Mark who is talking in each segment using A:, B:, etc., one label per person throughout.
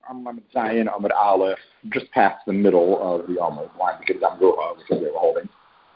A: I'm Zion Amud Aleph, just past the middle of the Amud line because I'm Ruha, which is where we're holding.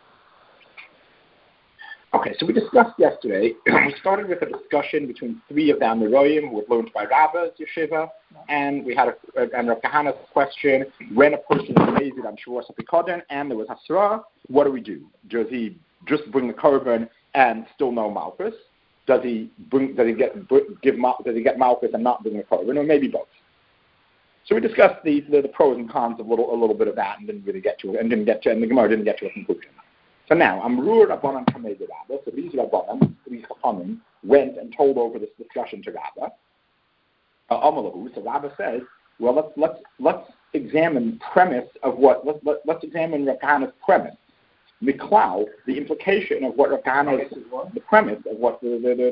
A: Okay, so we discussed yesterday, we started with a discussion between three of the Amoraim who had learned by Rabba's yeshiva, and we had and Rav Kahana's question, when a person is amazed on Shavuos HaPikadon and there was Hasra, what do we do? Does he just bring the korban and still no Malchus? Does he get Malchus and not bring the korban, or maybe both? So we discussed the pros and cons of a little bit of that and didn't really get to it, and the Gemara didn't get to a conclusion. So now, Amrur Rabbanan Kamei Rabba, so these Rabbanan, three Chachamim, went and told over this discussion to Rabba. Amalahu, so Rabba says, well, let's examine premise of let's examine Rav Kahana's premise. Miklau, the implication of what Rav Kahana is, the premise of what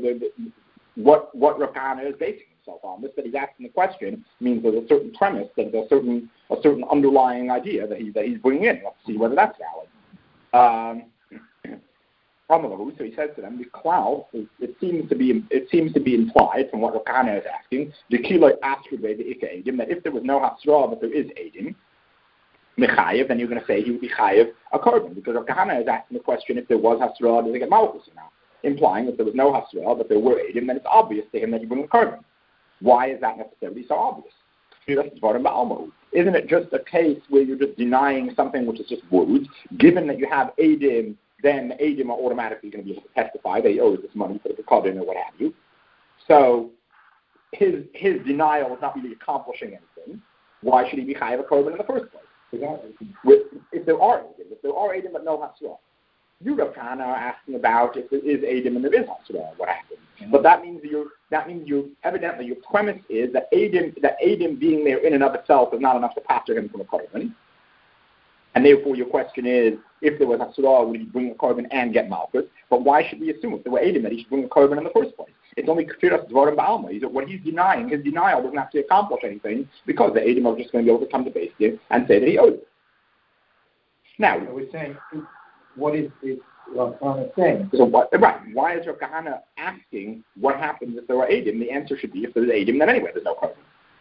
A: Rav Kahana is basing himself on. This that he's asking the question means there's a certain premise, that there's a certain underlying idea that he's bringing in. Let's see whether that's valid. So he says to them, the cloud, it seems to be implied from what Rav Kahana is asking, that if there was no hasra but there is edim, mechayev, then you're going to say he would be chayev a korban, because Rav Kahana is asking the question, if there was hasra, does he get malchus or not? Implying if there was no hasra but there were edim, then it's obvious to him that you bring a korban. Why is that necessarily so obvious? Isn't it just a case where you're just denying something which is just words? Given that you have edim, then edim are automatically going to be able to testify they owe this money for the pekadon or what have you. So his denial is not really accomplishing anything. Why should he be chayav a korban in the first place? If there are edim but no hasra. You, Rav Kahana, are asking about if there is edim and there is hasra, what happens? Mm-hmm. But that means evidently your premise is that edim being there in and of itself is not enough to pastor him from a korban. And therefore your question is, if there was hasra, would he bring a korban and get malchus? But why should we assume if there were edim that he should bring a korban in the first place? It's only kfiras dvarim ba'alma. What he's denying, his denial doesn't actually accomplish anything because the edim are just going to be able to come to Beis Din and say that he owes it. Now,
B: so we're saying, what is Rav Kahana saying?
A: So why is Rav Kahana asking what happens if there are edim? The answer should be if there's edim, then anyway there's no korban.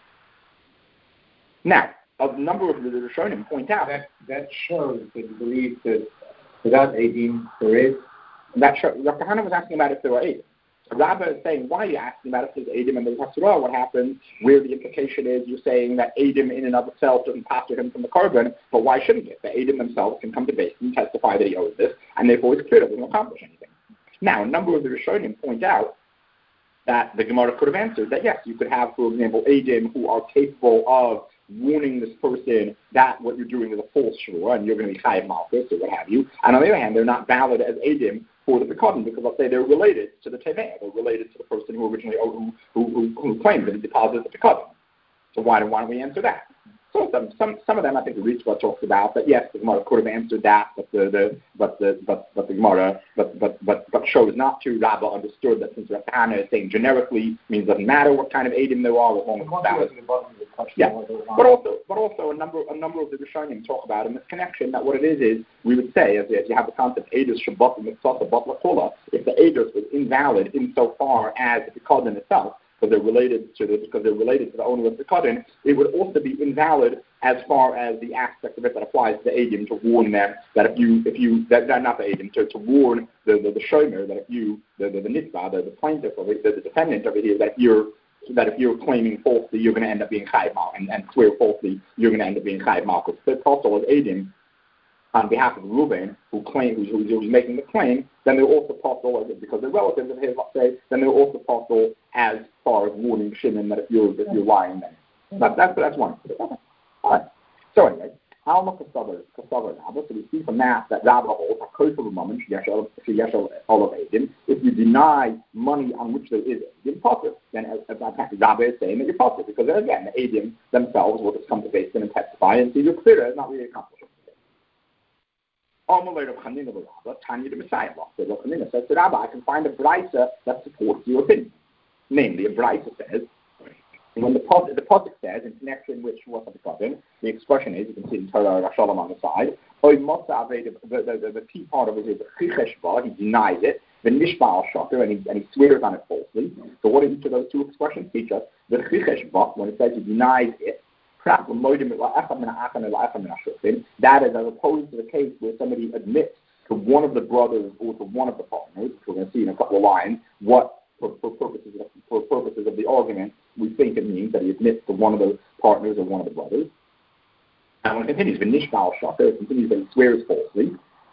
A: Now, a number of the Rishonim point out
B: that shows that you believe that without edim there is.
A: That shows Rav Kahana was asking about if there are edim. Rabba is saying, why are you asking about if there's edim and there's hasra? What happens? Where the implication is you're saying that edim in and of itself doesn't pastor him from the korban, but why shouldn't it? The edim themselves can come to Beis Din and testify that he owes this, and therefore it's clear that it doesn't accomplish anything. Now, a number of the Rishonim point out that the Gemara could have answered that yes, you could have, for example, edim who are capable of warning this person that what you're doing is a false shvur and you're going to be chayav malchus or what have you, and on the other hand, they're not valid as edim for the pekadon because let's say they're related to the teveh, they're related to the person who originally who claimed that he deposited the pekadon. So why don't we answer that? So some of them I think the Ritva talks about that yes, the Gemara could have answered that, but the Gemara shows not to. Rabba understood that since Rav Kahana is saying generically means it doesn't matter what kind of edim there are, as long as it's valid. Yeah, but also a number of the Rishonim talk about in this connection that what it is we would say as you have the concept edus shabbat mitzvah batla kola, if the edus was invalid insofar as the pekadon itself, because they're related to the owner of the pekadon, it would also be invalid as far as the aspect of it that applies to the edim to warn them that if you not the edim to warn the shomer that if you the nitba the plaintiff of it, the defendant of it is that if you're claiming falsely you're going to end up being chayav malchus and swear falsely you're going to end up being chayav malchus. But also as edim on behalf of Reuben, who's making the claim, then they're also possible, because they're relatives of his, let's say, then they're also possible as far as warning Shimon that if you're lying, then that's one. All right. So anyway, Alma Kasavar Rabba. So we see from that Rabba holds a code of a moment, if you deny money on which there is edim potter, then as Rabba is saying that you're potter, because then again the edim themselves will just come to Beis Din and testify, and see your clear is not really accomplished. Tanya the Messiah law. So Rav Chanina says to Rabbi, I can find a brisa that supports your opinion. Namely, a brisa says, when the pasuk says, in connection with Shavuos HaPikadon, the expression is, you can see in Torah Rav Shalom on the side, the key part of it is he denies it, the Nishma al-Shaker, and he swears on it falsely. So what do each of those two expressions teach us? The Chichesh Bach, when it says he denies it, That is as opposed to the case where somebody admits to one of the brothers or to one of the partners, which we're going to see in a couple of lines, what, for purposes of the argument, we think it means that he admits to one of the partners or one of the brothers. And when it continues, it continues that he swears falsely.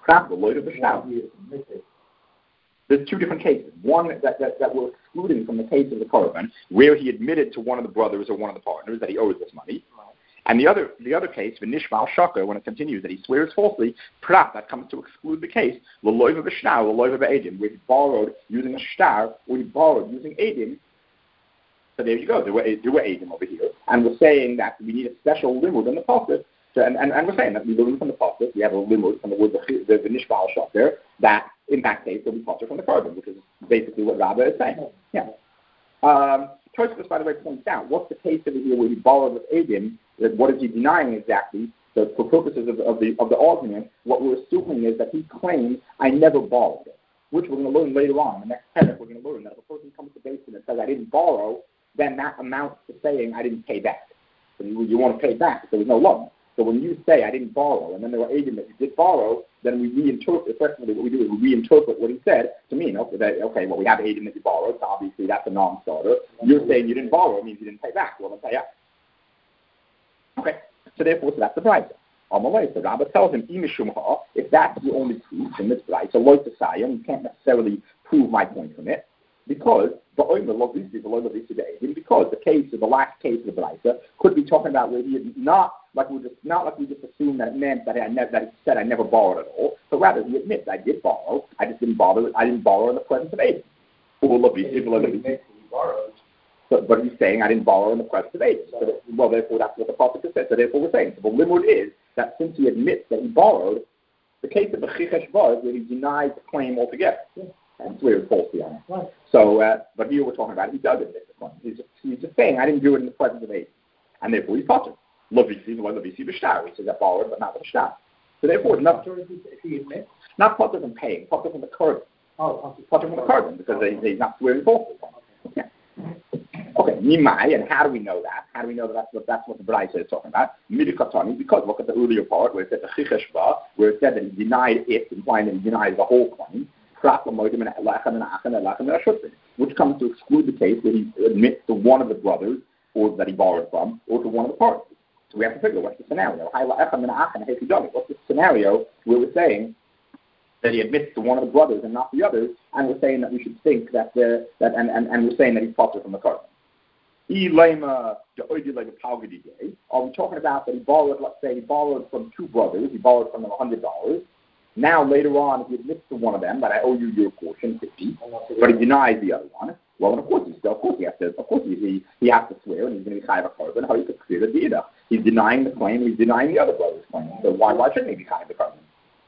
A: There's two different cases. One that we're excluding from the case of the Korban, where he admitted to one of the brothers or one of the partners that he owes this money. And the other case, V'nishbal Shaka, when it continues that he swears falsely, that comes to exclude the case, L'loiva b'shtar, L'loiva b'edim, where he borrowed using a shtar, or he borrowed using edim. So there you go, there were edim over here. And we're saying that we need a special limud in the pasuk. And we're saying that we learn from the pasuk, we have a limud from the word the V'nishbal Shaka, that in that case will be pasuk from the Korban, which is basically what Rabbi is saying. Yeah. Tosfos, by the way, points out, what's the case over here where he borrowed with edim? What is he denying exactly? So for purposes of the argument, what we're assuming is that he claims, I never borrowed it, which we're going to learn later on. In the next paragraph, we're going to learn that if a person comes to Beis Din and says, I didn't borrow, then that amounts to saying, I didn't pay back. So you want to pay back if there was no loan. So when you say, I didn't borrow, and then there were agents that you did borrow, then we reinterpret, effectively what we do is we reinterpret what he said to mean, okay, well, we have agent that you borrowed, so obviously that's a non-starter. You're saying you didn't borrow, it means you didn't pay back. Well, then pay up. Okay, so therefore, that's the price. On the way, so Rabbi tells him, if that's the only proof in this price, so like the Sion, you can't necessarily prove my point from it, because the case of the last case of the Braisa could be talking about where he is not like we just assume that it meant that he said I never borrowed at all, but rather he admits I did borrow, I just didn't borrow in the presence of Adam. But he's saying I didn't borrow in the presence of Adam. So well, therefore that's what the pasuk says. So therefore we're saying so the limud is that since he admits that he borrowed, the case of the Chichesh Bar is where he denies the claim altogether. And swears falsely on it. Right. So, but here we're talking about he does admit the claim. He's just saying I didn't do it in the presence of Adam, and therefore he's potter. He says I borrowed, but not with a shtar. So therefore, not potter from paying, potter from the Korban. Potter from the Korban because he's not swearing falsely. Yeah. Okay, Nimai, and how do we know that? How do we know that that's what the Braisa is talking about? Midikatani, because look at the earlier part where it said the Chichesh Ba, where it said that he denied it, implying that he denies the whole claim. Which comes to exclude the case where he admits to one of the brothers or that he borrowed from or to one of the parties. So we have to figure what's the scenario. What's the scenario where we're saying that he admits to one of the brothers and not the others, and we're saying that we should think and we're saying that he's potter from the Korban. Are we talking about that he borrowed, let's say he borrowed from two brothers, he borrowed from them $100. Now, later on, he admits to one of them that I owe you your portion, 50, but he denies the other one. Well, then of course he has to swear, and he's going to be chayav a korban. How you could clear the dida? He's denying the claim, he's denying the other brother's claim. So why shouldn't he be chayav the korban?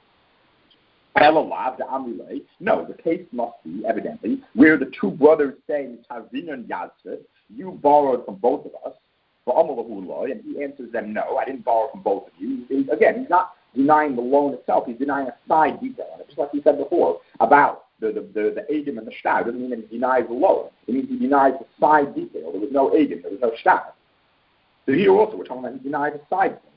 A: No, the case must be evidently where the two brothers say, you borrowed from both of us, and he answers them, no, I didn't borrow from both of you. Again, he's not denying the loan itself, he's denying a side detail. And just like we said before about the Adam and the shtar, doesn't mean that he denies the loan. It means he denies the side detail. There was no Adam, there was no shtar. So here also we're talking about he denies the side thing.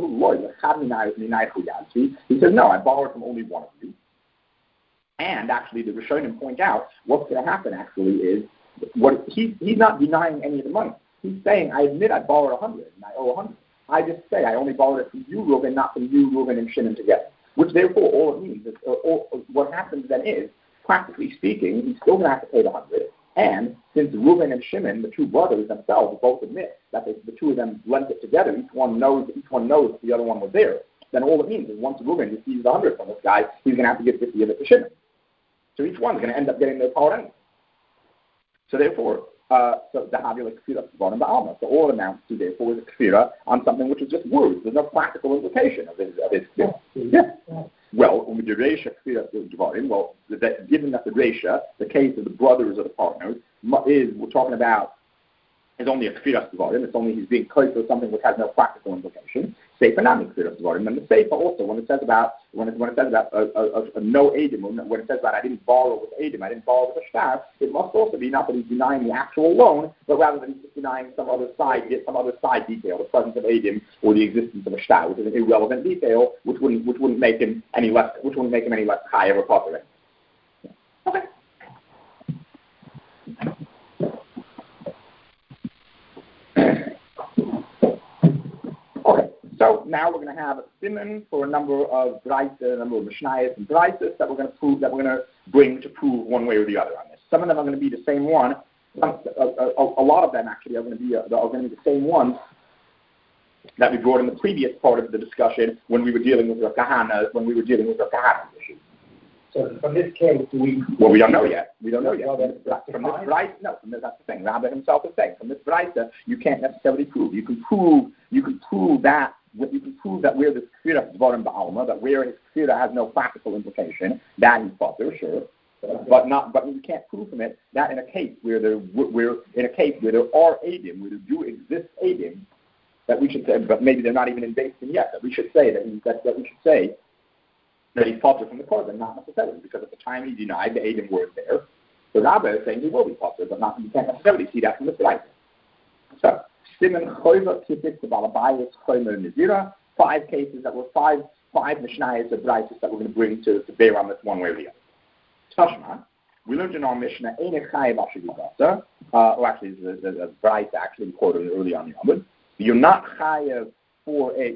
A: He says, no, I borrowed from only one of you. And actually the Rishonim point out what's going to happen actually is he's not denying any of the money. He's saying, I admit I borrowed 100 and I owe 100. I just say I only borrowed it from you, Reuben, not from you, Reuben, and Shimon together. Which therefore all it means is, what happens then is, practically speaking, he's still going to have to pay the 100. And since Reuben and Shimon, the two brothers themselves, both admit that the two of them lent it together, each one knows that the other one was there, then all it means is once Reuben receives 100 from this guy, he's going to have to give 50 of it to Shimon. So each one's going to end up getting their part anyway. So therefore, so the Havila Kfira Bottom Ba'alma. So all it amounts to therefore is a Kfira on something which is just words. There's no practical implication of his Kfira. Yeah. Well, given that the Reisha, the case of the brothers or the partners, we're talking about is only a Kfira Dvarim. It's only he's being kosher for something which has no practical implication. Seifa not Kfiras Dvarim. And the Seifa also, when it says about a no Edim, when it says about I didn't borrow with Edim, I didn't borrow with a shtar, it must also be not that he's denying the actual loan, but rather that he's just denying some other side detail, the presence of Edim or the existence of a shtar, which is an irrelevant detail, which wouldn't make him any less high or popular. Okay. Okay, so now we're going to have a siman for a number of brayta, a number of mishnayos and braytas that we're going to bring to prove one way or the other on this. Some of them are going to be the same one. A lot of them actually are going to be the same ones that we brought in the previous part of the discussion when we were dealing with Rav Kahana issue.
B: So from this case, we
A: don't know yet. We don't know yet. From this brayta, that's the thing. Rabbi himself is saying from this brayta, you can't necessarily prove. You can prove that where the kfira dvarim ba'alma, that where his kfira has no practical implication, that he's potter, sure. But you can't prove from it that in a case where there are edim, where there do exist edim, that we should say, but maybe they're not even in basin yet. That we should say that he's potter from the korban, not necessarily, because at the time he denied the edim were there. The Rabbah is saying he will be potter, but you can't necessarily see that from the slide. So, Siman Choyva Kipit the Balabayas Choymer Nazira, 5 cases that were five Mishnayos of Braitis that we're going to bring to bear on this one way or the other. Tashma, we learned in our Mishnah, Eine Chayev Ashigugasa, or actually, there's a Braita actually quoted early on in Yomud. You're not Chayev for the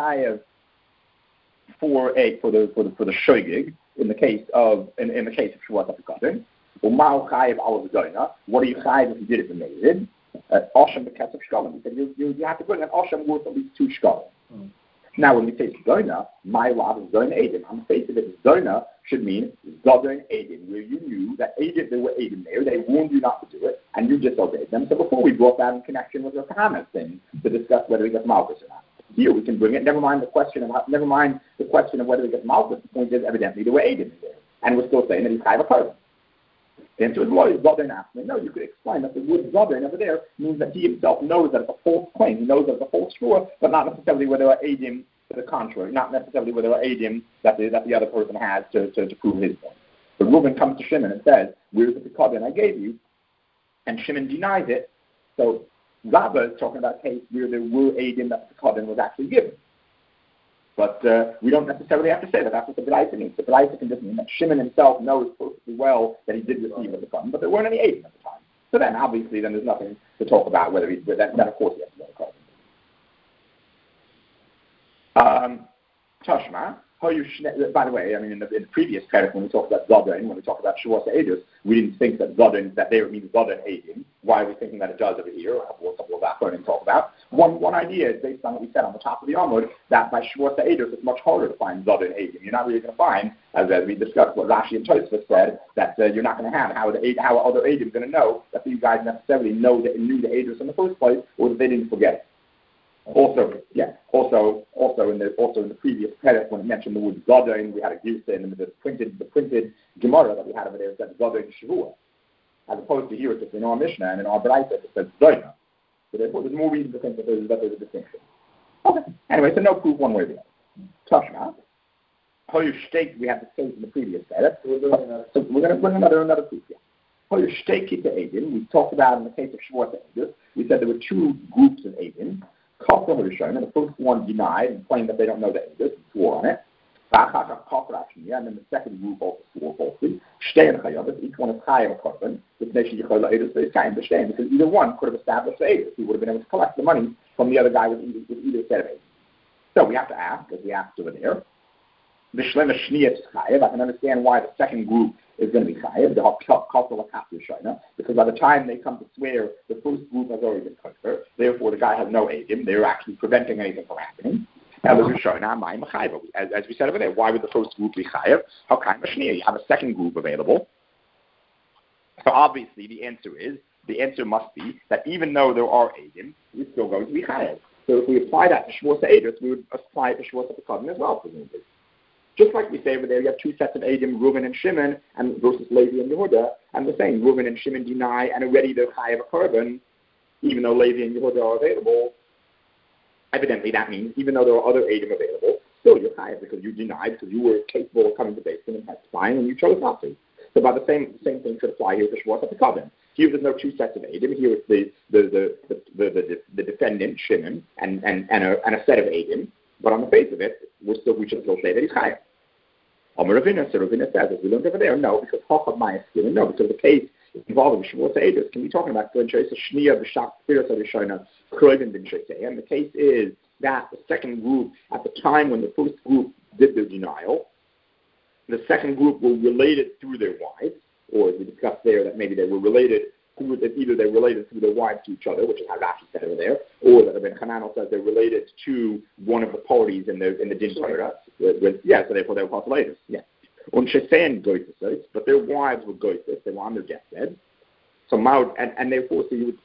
A: shoygig in the case of Shavuot HaPekadon. Or Ma'al Chayev al Zadoina. What are you Chayev if you did it in Meir? Osham Beketz of Shkolim. He said you have to bring an Osham worth at least 2 Shkolim. Now, when we say Zadoina, my love is Zadoina Edim. On the face of it, Zadoina should mean Zadoina Edim, where you knew that there were Edim there, they warned you not to do it, and you disobeyed them. So before we brought that in connection with the Kahana's thing to discuss whether he gets Malchus or not. Here we can bring it. Never mind the question of whether he gets Malchus. The point is evidently there were Edim there, and we're still saying that he's Chayav HaKorban. The answer is, well, Zadoin asked me. No, you could explain that the word Zadoin over there means that he himself knows that it's a false claim. He knows that it's a false shur, but not necessarily whether there are Edim to the contrary, not necessarily whether there are Edim that the other person has to prove his point. But Reuben comes to Shimon and says, where's the Pekadon I gave you? And Shimon denies it. So Rabbah is talking about a case where there were Edim that the Pekadon was actually given. But we don't necessarily have to say that. That's what the Braita means. The Braita can just mean that Shimon himself knows perfectly well that he did receive the Pekadon, but there weren't any Edim at the time. So then, obviously, there's nothing to talk about whether then of course he has to go to Pekadon. Tashma, by the way, I mean, in the previous parak, when we talked about Zadoin, when we talked about Shavuos Edus, we didn't think that Zadoin, that there means Zadoin Edim. Why are we thinking that it does over here? A couple of that learning talk about. One idea is based on what we said on the top of the Amud, that by Shavuos Edus, it's much harder to find Zadoin Edim. You're not really going to find, as we discussed, what Rashi and Tosfos said, that you're not going to have how other Edim going to know that these guys necessarily knew the Edus in the first place, or that they didn't forget it. Also in the previous parak, when it mentioned the word Zadoin, we had a Gilsa in the printed Gemara that we had over there that said Zadoin Shavuot, as opposed to here it's just in our Mishnah and in our Braita it says Zadoina. So therefore, there's more reason to think that there's a distinction. Okay. Anyway, so no proof one way or the other. Tashma. Hoyu Shteik, we had the case in the previous parak. So we're going to bring another proof here. Hoyu Shteik to Edim. We talked about in the case of Shavuot Edus. We said there were 2 groups of Edim. And the first one denied and claimed that they don't know the Edus and swore on it. And then the second group also swore falsely. Each one is Chayav HaKorban. Because either one could have established the Edus. He would have been able to collect the money from the other guy with either set of Edus. So we have to ask, as we asked over there, I can understand why the second group is going to be chayav, because by the time they come to swear, the first group has already been kosher. Therefore, the guy has no edim. They're actually preventing anything from happening. As we said over there, why would the first group be chayav? You have a second group available. So obviously, the answer must be that even though there are edim, it's still going to be chayav. So if we apply that to Shavuos Edus, we would apply it to Shavuos HaPekadon as well, presumably. Just like we say over there, you have 2 sets of Edim, Reuben and Shimon, and versus Levi and Yehuda, and the same, Reuben and Shimon deny, and already they're Chayav HaKorban, even though Levi and Yehuda are available. Evidently, that means even though there are other Eidim available, still you're chayav because you denied, because you were capable of coming to Beis Din and testifying, and you chose not to. So, by the same thing should apply here to Shavuos HaPikadon. Here, there's no two sets of Eidim. Here, it's the defendant Shimon and a set of Eidim. But on the face of it, we should still say that he's chayav. Ravina says, as we learned over there, no, because Chacham Maya Skin, no, because the case involving Shavuos Eidos can be talking about and the case is that the second group, at the time when the first group did their denial, the second group were related through their wives, or as we discussed there, that maybe they were related either they're related through their wives to each other, which is how Rashi said over there, or that Ibn Hananel says they're related to one of the parties in the Din Torah. So therefore they were Pasalators. Yeah. Und Shesein Goytis, but their wives were Goytis, they were on their deathbed. So and therefore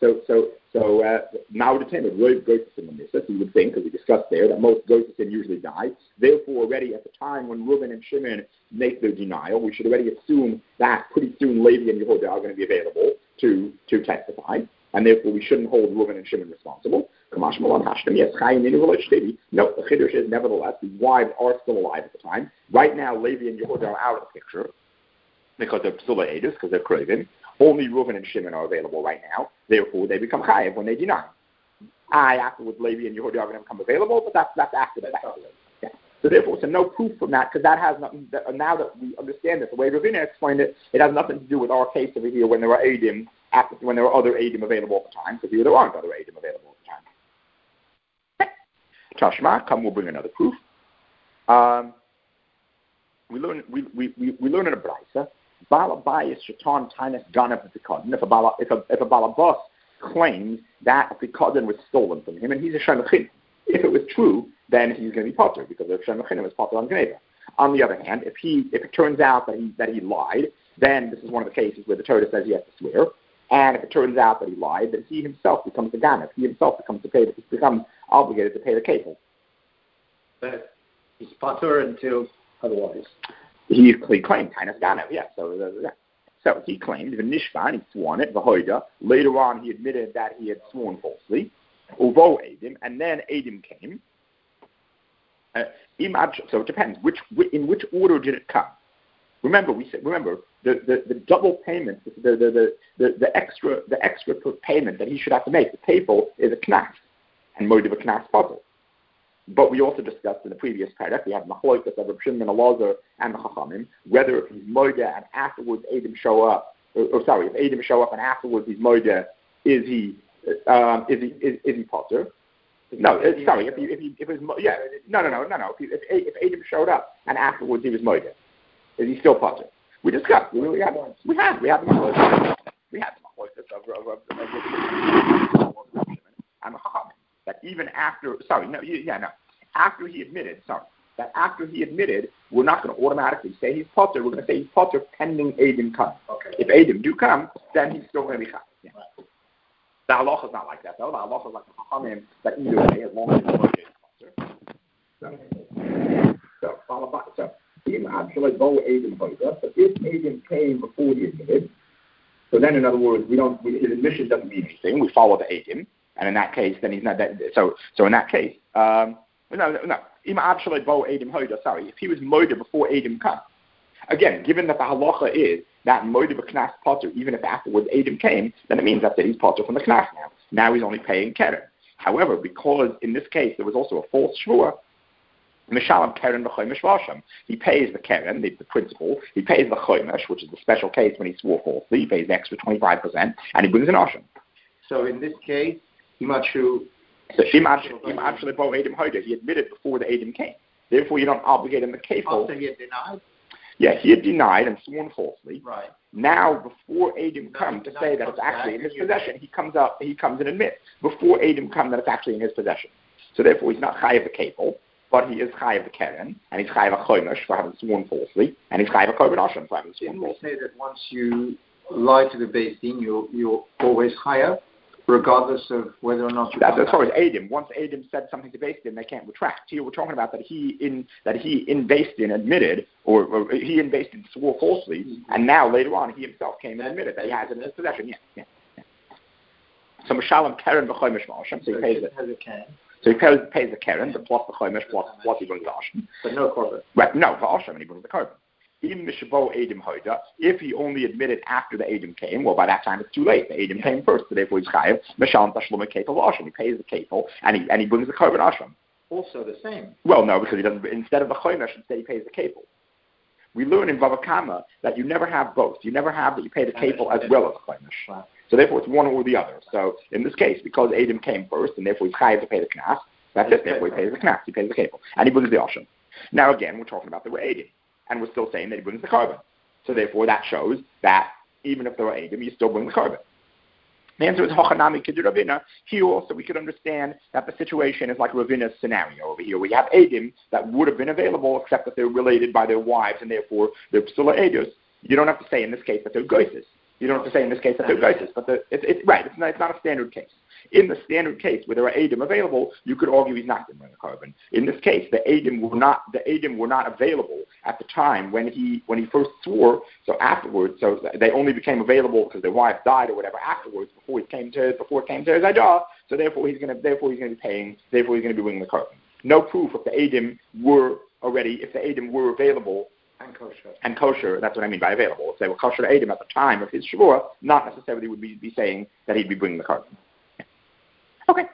A: now the time of Roiv Goytisim on this, so you would think, as we discussed there, that most Goytisim usually die. Therefore, already at the time when Reuben and Shimon make their denial, we should already assume that pretty soon Levi and Yehuda are going to be available to testify, and therefore we shouldn't hold Reuben and Shimon responsible. No, the Chiddush is nevertheless these wives are still alive at the time. Right now, Levi and Yehuda are out of the picture because they're still Eidos, because they're craving. Only Reuben and Shimon are available right now. Therefore, they become chayav when they deny. Afterwards, Levi and Yehuda are going to become available, but that's after that. Yeah. So therefore, so no proof from that, because that has nothing. Now that we understand it, the way Ravina explained it, it has nothing to do with our case over here when there were Eidim, when there were other Eidim available at the time, because here there aren't other Eidim available at the time. Tashma, we'll bring another proof. We learn in a brayso. Balabayas Shatan Tainus Ganav Pikadon. If a balabas claims that a Pikadon was stolen from him, and he's a Shemachin. If it was true, then he's going to be potter because the Shemachin was potter on Geneva. On the other hand, if it turns out that he lied, then this is one of the cases where the Torah says he has to swear. And if it turns out that he lied, then he himself becomes the Ganav. He himself becomes obligated to pay the kefil.
B: But he's potter until otherwise.
A: He claimed Tainus Ganav, yeah. So he claimed the Nishban, he sworn it, Vahoida. Later on, he admitted that he had sworn falsely. Uvo Eidim, and then Eidim came. So it depends. In which order did it come? Remember the double payment, the extra payment that he should have to make. The kefil is a knas, and moed of a knas puzzle. But we also discussed in the previous parak, we have Machlokas of Reb Shimon Elazar and the Chachamim, whether if he's moida and afterwards Eidim show up, if Eidim show up and afterwards he's moida, is he potter? No, sorry, if Eidim showed up and afterwards he was moida, is he still potter? We discussed. We had the Machlokas. We had the Machlokas of Reb Shimon and the Chachamim. That even after, after he admitted, we're not going to automatically say he's potter. We're going to say he's potter pending Eidim come.
B: Okay.
A: If Eidim do come, then he's still going to be chayav. Yeah. Right. The halacha is not like that, though. The halacha is like the Chachamim, that either way, as long as he's potter. So if Eidim came before he admitted, so then in other words, his admission doesn't mean anything. We follow the Eidim. And in that case, then he's not that. So in that case, no. If he was moida before Eidim come, again, given that the halacha is that moida b'knas potter, even if afterwards Eidim came, then it means that he's potter from the knas now. Now he's only paying keren. However, because in this case there was also a false shvua, mishalam keren b'chomesh v'asham. He pays the keren, the principal. He pays the chomesh, which is the special case when he swore falsely. He pays the extra 25%, and he brings an asham.
B: So in this case, he admitted
A: before the Eidim came. Therefore, you don't obligate him the kefil.
B: After he had denied?
A: Yeah, he had denied and sworn falsely.
B: Right.
A: Now, before Eidim come to say that it's actually in his possession, he comes and admits before Eidim come that it's actually in his possession. So therefore, he's not chayav the kefil, but he is chayav the keren, and he's chayav a chomesh for having sworn falsely, and he's chayav a korban asham for having sworn falsely.
B: You say that once you lie to the Beis Din, you're always chayav, regardless of whether or not you.
A: That's as far as Eidim. Once Eidim said something to Beis Din, they can't retract. Here we're talking about that he in Beis Din admitted, or he in Beis Din swore falsely, and now later on he himself came and admitted that he has it in his possession. Yeah. So Mishalem Keren b'chomesh ma'asham. So he pays it. So he pays the Keren, the plus the Chomesh, plus he brings the Asham.
B: But no korban.
A: Right, no, for Asham, and he brings the korban. Even the Shabo Edim Hoida, if he only admitted after the Edim came, well, by that time it's too late. The Edim came first, so therefore he's chayav. Mesham Tashlum Kefil Asham. He pays the Kefil, and he brings the korban Asham.
B: Also the same.
A: Well, no, because he doesn't. Instead of the Chomesh, instead he pays the Kefil. We learn in Bava Kama that you never have both. You never have that you pay the Kefil as well as the Chomesh.
B: Wow.
A: So therefore it's one or the other. So in this case, because Edim came first, and therefore he's chayav to pay the Knas, that's it. Therefore he pays the Knas, he pays the Kefil, and he brings the Asham. Now again, we're talking about the Edim, and we're still saying that he brings the korban. So therefore that shows that even if there are Edim, you still bring the korban. The answer is Hochanami Kid Ravina. Here also we could understand that the situation is like Ravina's scenario over here. We have Edim that would have been available except that they're related by their wives and therefore they're still Edus. You don't have to say in this case that they're Goises. You don't have to say in this case that they're Goises. But it's right. It's not a standard case. In the standard case where there are Edim available, you could argue he's not going to bring the korban. In this case, the Edim were not available at the time when he first swore. So afterwards, so they only became available because their wife died or whatever afterwards before it came to his idah. So therefore he's going to be paying. Therefore he's going to be bringing the korban. No proof if the Edim were available. And kosher, that's what I mean by available. If they were kosher to Edim at the time of his Shavua, not necessarily would be saying that he'd be bringing the korban. Okay.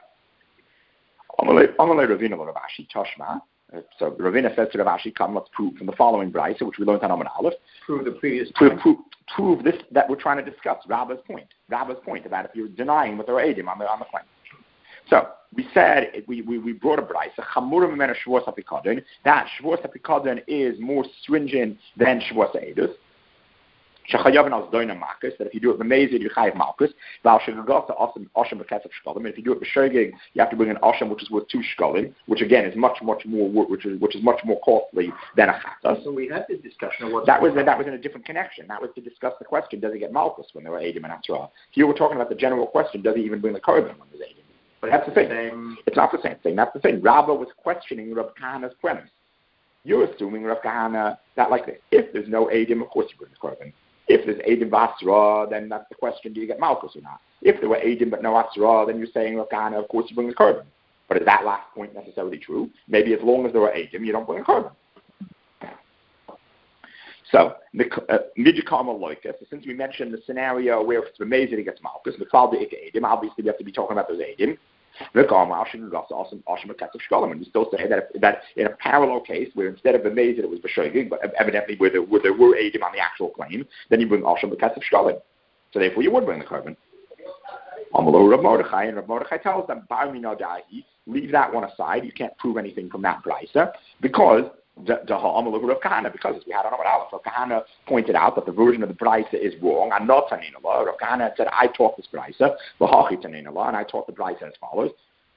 A: So Ravina says to Rav Ashi, come, let's prove from the following brayso, which we learned on Amud Aleph.
B: Prove the previous
A: prove this, that we're trying to discuss, Rabba's point about if you're denying what there are Edim on the claim. So we said, we brought a brayso, Chamurim Mena Shavuos HaPikadon, that Shavuos HaPikadon is more stringent than Shavuos HaEdus. That if you do it b'mezid, you chayav malchus. If you do it b'shogeg, you have to bring an asham which is worth 2 shkolim, which again is much more which is much more costly than a chatas.
B: So we had this discussion of what
A: that was in a different connection. That was to discuss the question: does he get malchus when there are edim and atzra? Here we're talking about the general question: does he even bring the korban when there's edim? But that's the thing. It's not the same thing. That's the thing. Rabbah was questioning Rav Kahana's premise. You're assuming Rav Kahana that like this: if there's no edim, of course you bring the korban. If there's Eidim Basra, then that's the question, do you get Malchus or not? If there were Eidim but no Asra, then you're saying, look, of course you bring the korban. But is that last point necessarily true? Maybe as long as there are Eidim, you don't bring a korban. So, since we mentioned the scenario where if it's B'mezid, he gets Malchus, Eidim, obviously we have to be talking about those Eidim. And we still say that in a parallel case where instead of B'mezid it was B'shogeg, but evidently where there were Eidim on the actual claim, then you bring Asham B'ketzav Shkolim. So therefore you would bring the korban. Rav Mordechai tells them, leave that one aside, you can't prove anything from that brayso, because as we had on Amud Aleph, Rav Kahana pointed out that the version of the brayso is wrong. I'm not Tanin Allah. Rav Kahana said, I taught this brayso, and I taught the brayso as follows.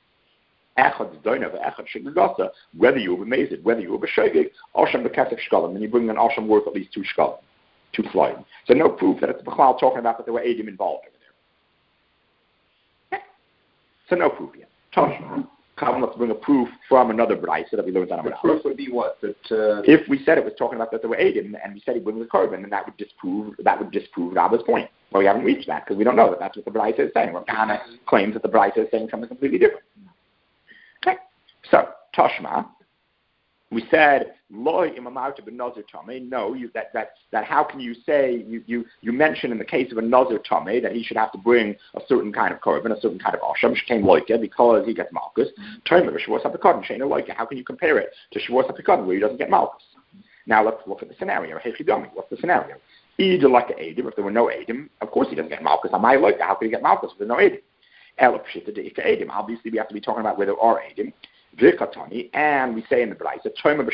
A: Whether you were b'mezid, whether you were b'shogeg, Asham b'ketzav shkolim, and you bring an Asham worth at least 2 shkolim, 2 slime. So no proof that it's B'chlal talking about that there were Eidim involved over there. Okay. So no proof yet. Come, let's bring a proof from another brayso that we learned on Amud Aleph.
B: The proof would be what? That
A: if we said it was talking about that there were Eidim, and we said he brings the korban, then that would disprove Rabba's point. Well, we haven't reached that because we don't know that that's what the brayso is saying. Rav Kahana claims that the brayso is saying something completely different. Okay, so Tashma, we said lo imamauta ben nazir tamei. No, that how can you say you mentioned in the case of a nazir tamei that he should have to bring a certain kind of korban, a certain kind of asham shkein loika because he gets malchus. Tomer shavuos hapikadon sheina loika. How can you compare it to shavuos hapikadon where he doesn't get malchus? Now let's look at the scenario. Hechidami. What's the scenario? Either like the edim. If there were no edim, of course he doesn't get malchus. Amai loika. How can he get malchus if there's no edim? Edim. Obviously, we have to be talking about where there are edim. And we say in the brayso,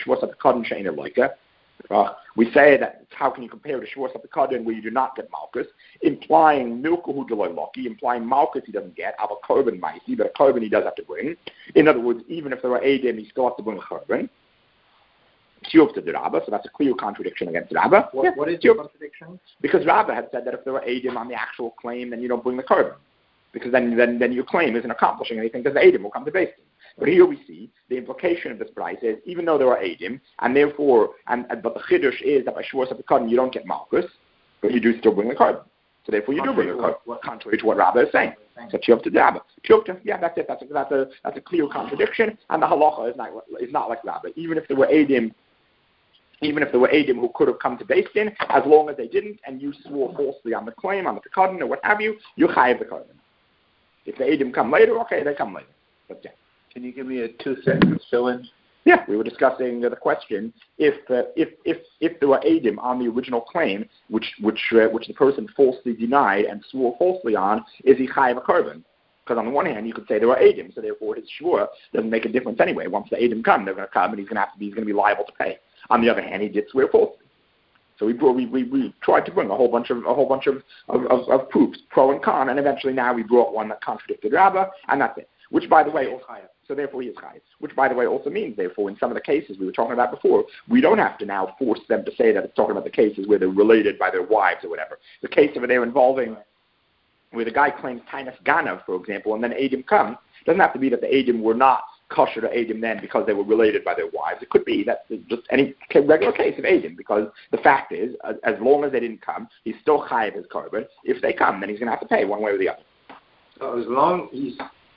A: we say that how can you compare to Shavuos HaPikadon where you do not get malchus, implying milkahu deloy loki, implying malchus he doesn't get, aber korban maisi, but a korban he does have to bring. In other words, even if there are edim, he still has to bring a korban. So that's a clear contradiction against Rabbah.
B: What is the contradiction?
A: Because Rabbah had said that if there are edim on the actual claim, then you don't bring the korban. Because then your claim isn't accomplishing anything because the edim will come to base. But here we see the implication of this brayso is even though there are edim, and therefore, but the chiddush is that by Shavuos HaPikadon you don't get malchus, but you do still bring the korban. So therefore you do bring a korban, contrary to what Rabbah is saying. So Tiyuvta to Rabbah. Tiyuvta, yeah, that's it. That's a clear contradiction, and the halacha is not like Rabbah. Even if there were Eidim who could have come to Beis Din, as long as they didn't, and you swore falsely on the claim, on the Pekadon, or what have you, you chayav the korban. If the Eidim come later, okay, they come later. But yeah.
C: Can you give me a 2-sentence fill-in?
A: Yeah, we were discussing the question if there were Eidim on the original claim, which the person falsely denied and swore falsely on, is he chayav a korban? Because on the one hand, you could say there were Eidim, so therefore his shvur doesn't make a difference anyway. Once the Eidim come, they're going to come, and he's going to be liable to pay. On the other hand, he did swear falsely. So we tried to bring a whole bunch of proofs, pro and con, and eventually now we brought one that contradicted Rabbah, and that's it. Which, by the way, so therefore he is chayav. Which, by the way, also means, therefore, in some of the cases we were talking about before, we don't have to now force them to say that it's talking about the cases where they're related by their wives or whatever. The case over there involving where the guy claims Tainus Ganav, for example, and then Eidim come, doesn't have to be that the Eidim were not kosher to Eidim then because they were related by their wives. It could be that just any regular case of Eidim, because the fact is, as long as they didn't come, he's still chayav his korban. If they come, then he's going to have to pay one way or the other.
B: So as long as he's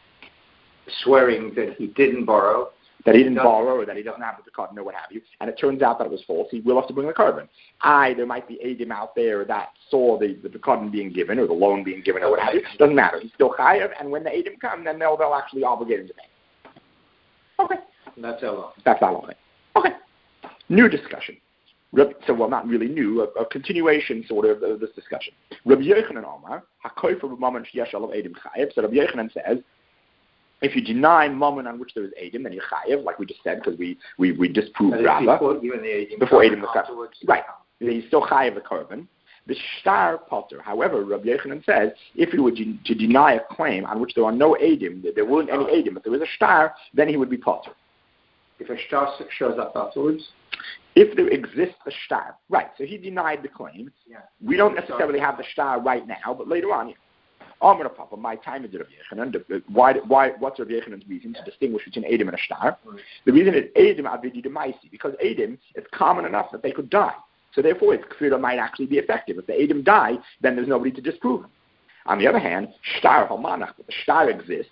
B: swearing that he didn't borrow,
A: that he didn't borrow, or that he doesn't have the korban, or what have you, and it turns out that it was false, he will have to bring the korban. There might be Eidim out there that saw the korban being given, or the loan being given, or what have you. It doesn't matter. He's still chayav, and when the Eidim come, then they'll actually obligate him to pay. Okay.
B: That's how long.
A: That's how long. Okay. New discussion. Not really new, a continuation sort of this discussion. Rabbi Yochanan Omar, HaKofer b'mammon sheyesh alav Eidim chayav. So Rabbi Yochanan says, if you deny mammon on which there is Eidim, then you're chayav, like we just said, because we disproved Rabbah. Before Eidim was come. Right. He's still chayav the korban. The shtar potter. However, Rabbi Yochanan says, if he were to deny a claim on which there are no Eidim, there weren't any Eidim, but there was a shtar, then he would be potter.
B: If a shtar shows up afterwards?
A: If there exists a shtar. Right, so he denied the claim. Yeah. We don't necessarily have the shtar right now, but later on, Amar Papa, my time is Rabbi Yochanan. What's Rabbi Yochanan's reason to distinguish between Eidim and a shtar? Right. The reason is Eidim avidi demaisi, because Eidim is common enough that they could die. So therefore, its kfira might actually be effective. If the Eidim die, then there's nobody to disprove them. On the other hand, shtar halmanach, but the shtar exists.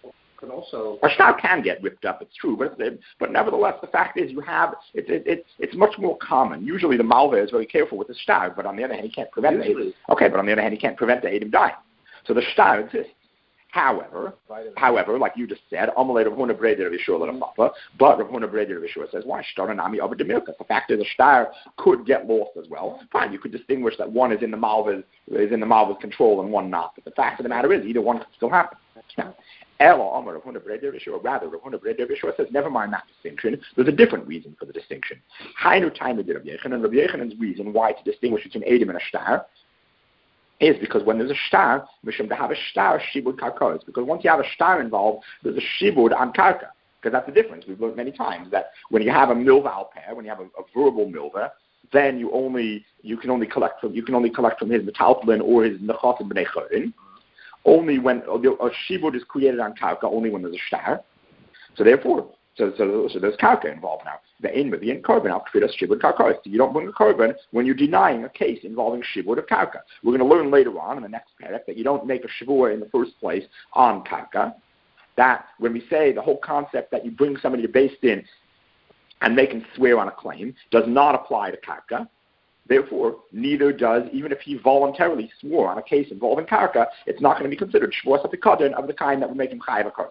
A: A shtar can get ripped up, it's true, but nevertheless, the fact is it's much more common. Usually the malva is very careful with the shtar, but on the other hand, he can't prevent the Eidim. Okay, but on the other hand, he can't prevent the Eidim dying. So the shtar exists. However, like you just said, Amalei Rav Huna Breder Rav Yeshua L'Rav Papa, but Rav Huna Breder Rav Yeshua says, why shtar anami over demilka? The fact is, the shtar could get lost as well. Fine, you could distinguish that one is in the malva's control and one not. But the fact of the matter is, either one could still happen. Now, Ella Amar Rav Huna Breder Rav Yeshua, rather Rav Huna Breder Rav Yeshua says, never mind that distinction. There's a different reason for the distinction. Hainu Taimid Rav Yochanan, Rav Yochanan's reason why to distinguish between Eidim and a shtar is because when there's a shtar, mishum to have a shtar shibud karkos. Because once you have a shtar involved, there's a shibud on karka. Because that's the difference. We've learned many times that when you have a milva al pair, when you have a verbal milva, then you can only collect from his metalplin or his nechot and bnei chorin. Only when a shibud is created on karka, only when there's a shtar. So therefore, so there's karka involved now. The ain with the korban al kfiras shibud karkos. You don't bring a korban when you're denying a case involving shibud of karka. We're going to learn later on in the next parak that you don't make a shivur in the first place on karka. That when we say the whole concept that you bring somebody to Beis Din and they can swear on a claim does not apply to karka. Therefore, neither does, even if he voluntarily swore on a case involving karka, it's not going to be considered shvuas apikadon of the kind that would make him chayav a korban.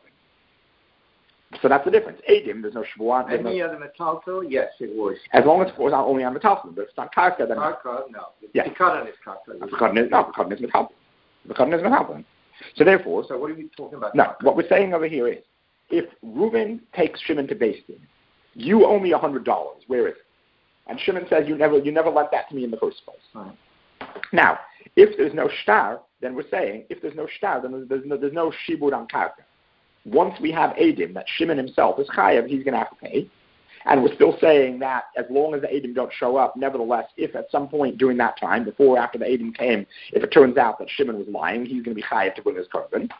A: So that's the difference. Eidim, there's no shvuah.
B: Any other metalto? Yes, it would.
A: As long as it was only on metalto, but if it's on karka, then
B: karka, no.
A: Yes.
B: Pikadon is karka.
A: Pikadon is metalto. Pikadon is metalto. So therefore,
B: so what are we talking about?
A: No, what we're saying over here is, if Reuben takes Shimon to Beis Din, you owe me $100. Where is it? And Shimon says, you never lent that to me in the first place.
B: Right.
A: Now, if there's no shtar, then we're saying, if there's no shtar, then there's no shibud on karka. Once we have Eidim, that Shimon himself is chayav, he's going to have to pay. And we're still saying that as long as the Eidim don't show up, nevertheless, if at some point during that time, before or after the Eidim came, if it turns out that Shimon was lying, he's going to be chayav to bring his korban.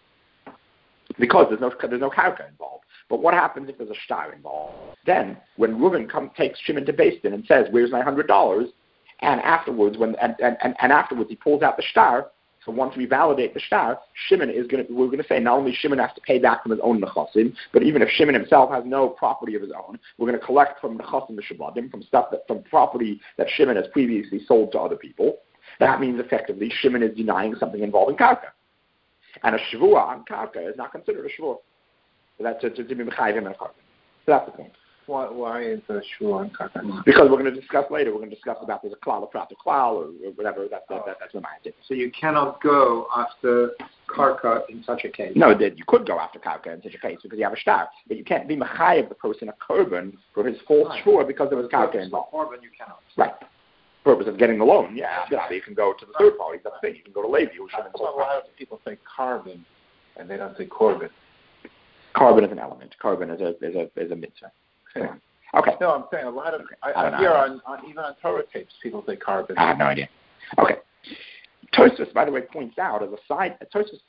A: Because there's no karka involved. But what happens if there's a shtar involved? Then, when Reuben takes Shimon to Beis Din and says, where's my $100? And afterwards, afterwards he pulls out the shtar. So once we validate the shtar, we're going to say not only Shimon has to pay back from his own nechasim, but even if Shimon himself has no property of his own, we're going to collect from nechasim v'shabadim, from property that Shimon has previously sold to other people. That means effectively Shimon is denying something involving karka. And a shvua on karka is not considered a shvua. So that's to be mechayiv him in a karka. So that's the point.
C: Why is a shvua on karka?
A: Because we're going to discuss later. We're going to discuss about there's a klal, a prat, a klal, or whatever. That's the mind.
B: So you cannot go after karka in such a case.
A: No, you could go after karka in such a case because you have a shtar, but you can't be mechayiv the person a korban for his false shvua because there was karka involved.
B: Korban you cannot.
A: Right. Purpose of getting the loan, you can go to the third party. That's the thing. You can go to Levi, who shouldn't.
C: Well, why do people say carbon and they don't say korban?
A: Carbon is an element. Carbon is a mitzvah.
C: Yeah.
A: Okay.
C: No, I'm saying a lot of I hear on even on Torah tapes people say carbon.
A: I have no idea. Okay. Tosfos, by the way, points out as a side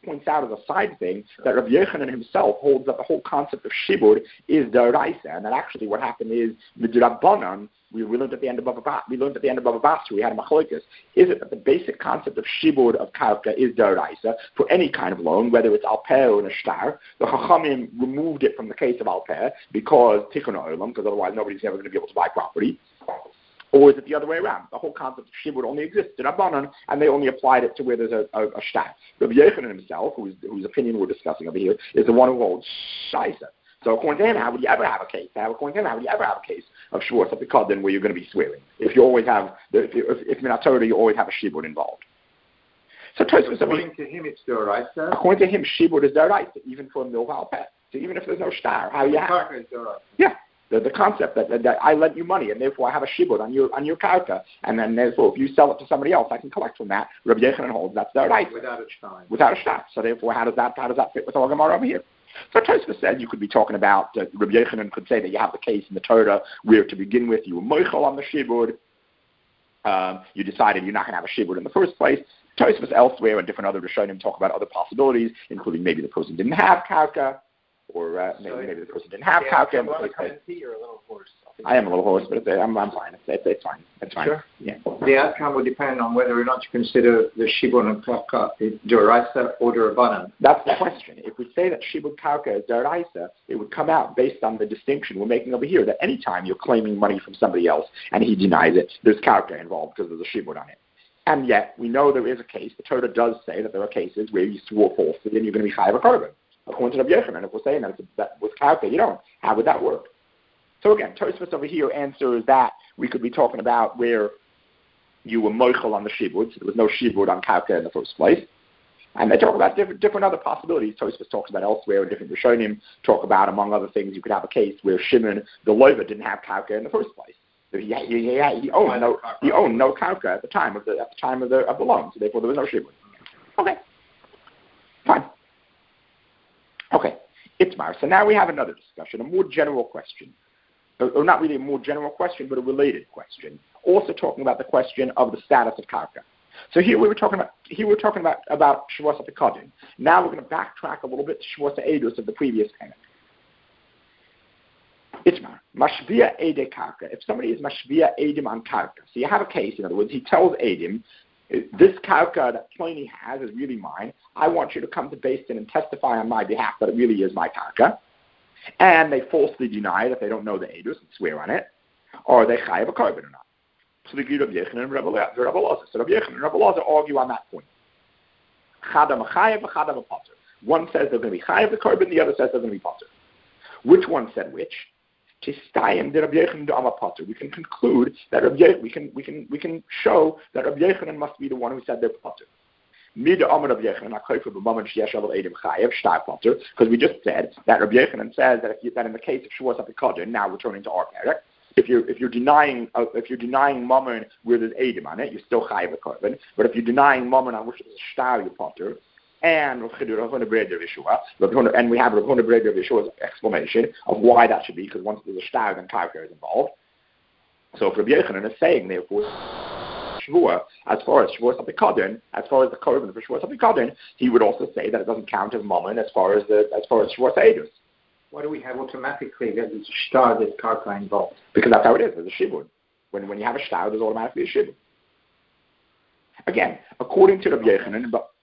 A: thing that Rabbi Yochanan himself holds that the whole concept of shibud is daraisa, and that actually what happened is midrabanan. We learned at the end of Bava Basra, we had a machlokes. Is it that the basic concept of shibud of karka is daraisa for any kind of loan, whether it's al peh or nashtar? The Chachamim removed it from the case of al peh because tikkun olam, because otherwise nobody's ever going to be able to buy property. Or is it the other way around? The whole concept of shibud only exists in Rabbanan, and they only applied it to where there's a shtar. Rabbi Yochanan himself, whose opinion we're discussing over here, is the one who holds shaisa. So according to him, how would you ever have a case? According to him, how would you ever have a case of shvuas of the kadin where you're going to be swearing? If you always have, if in Torah you always have a shibud involved. So
B: according to him, it's deraisa.
A: According to him, shibud is deraisa, even for a milval pet. So even if there's no shtar, how you have? Yeah. The concept that I lent you money and therefore I have a shibud on your karka, and then therefore if you sell it to somebody else, I can collect from that. Rabbi Yochanan holds that's deraisa. Without a shtar. So therefore, how does that fit with the Gemara over here? So Tosfos said you could be talking about, Rabbi Yochanan could say that you have the case in the Torah where to begin with you were moichel on the shibud, you decided you're not going to have a shibud in the first place. Tosfos elsewhere and different other Rishonim talk about other possibilities, including maybe the person didn't have karka, or maybe the person didn't have karka.
C: You're a little hoarse.
A: I am a little hoarse, but I'm fine. It's fine. It's fine.
B: Sure.
A: Yeah.
B: The outcome will depend on whether or not you consider the shibud and karka deraisa or derabanan.
A: That's the question. If we say that shibud karka is deraisa, it would come out based on the distinction we're making over here that any time you're claiming money from somebody else and he denies it, there's karka involved because there's a shibud on it. And yet we know there is a case. The Torah does say that there are cases where you swore falsely and you're going to be chayav a korban. According to Rabbi Yochanan, if we're saying that with karka, you don't. How would that work? So again, Tosfos over here answers that we could be talking about where you were moichel on the shibud, so there was no shibud on karka in the first place. And they talk about different other possibilities. Tosfos talks about elsewhere, and different Rishonim talk about, among other things, you could have a case where Shimon, the loiva, didn't have karka in the first place. So he owned no karka at the time of the loan, so therefore there was no shibud. Okay, fine. Okay, Itmar. So now we have another discussion, a more general question. Or not really a more general question, but a related question. Also talking about the question of the status of karka. So here we were talking about Shavuos HaPekadin. Now we're going to backtrack a little bit to Shavuos HaEdus of the previous payment. Itmar, Mashvia Ede Karka. If somebody is Mashvia Edim on Karka, so you have a case, in other words, he tells Edim, this karka that Pliny has is really mine. I want you to come to Beis Din and testify on my behalf that it really is my karka. And they falsely deny that they don't know the edus and swear on it, or they chayav a korban or not. So the Rabbi Yochanan and Rabbi Elazar. So Rabbi Yochanan and Rabbi Elazar argue on that point. Chadam a chayav, chadam a potter. One says they're going to be chayav the korban, the other says they're going to be potter. Which one said which? Tistayim de Rabbi Yochanan de Ama potter. We can conclude that we can show that Rabbi Yochanan must be the one who said they're potter. Because we just said that Rabbi Yochanan says that in the case of Shavuos HaPekadin, now returning to our parak, if you're denying mammon where there's edim on it, you're still chayav a korban. But if you're denying mammon on which there's a shtar, you're potter. And we have Rav Huna Breder Vishua's explanation of why that should be, because once there's a shtar, then karka is involved. So if Rabbi Yochanan is saying, therefore, Shvua, as far as Shavuos HaPekadin, as far as the korban for Shavuos HaPekadin, he would also say that it doesn't count as mammon as far as Shavuos HaEdus.
B: Why do we have automatically that there's a shtar, there's karka involved?
A: Because that's how it is. There's a shibud. When you have a shtar, there's automatically a shibud. Again, according to Rabbi Yochanan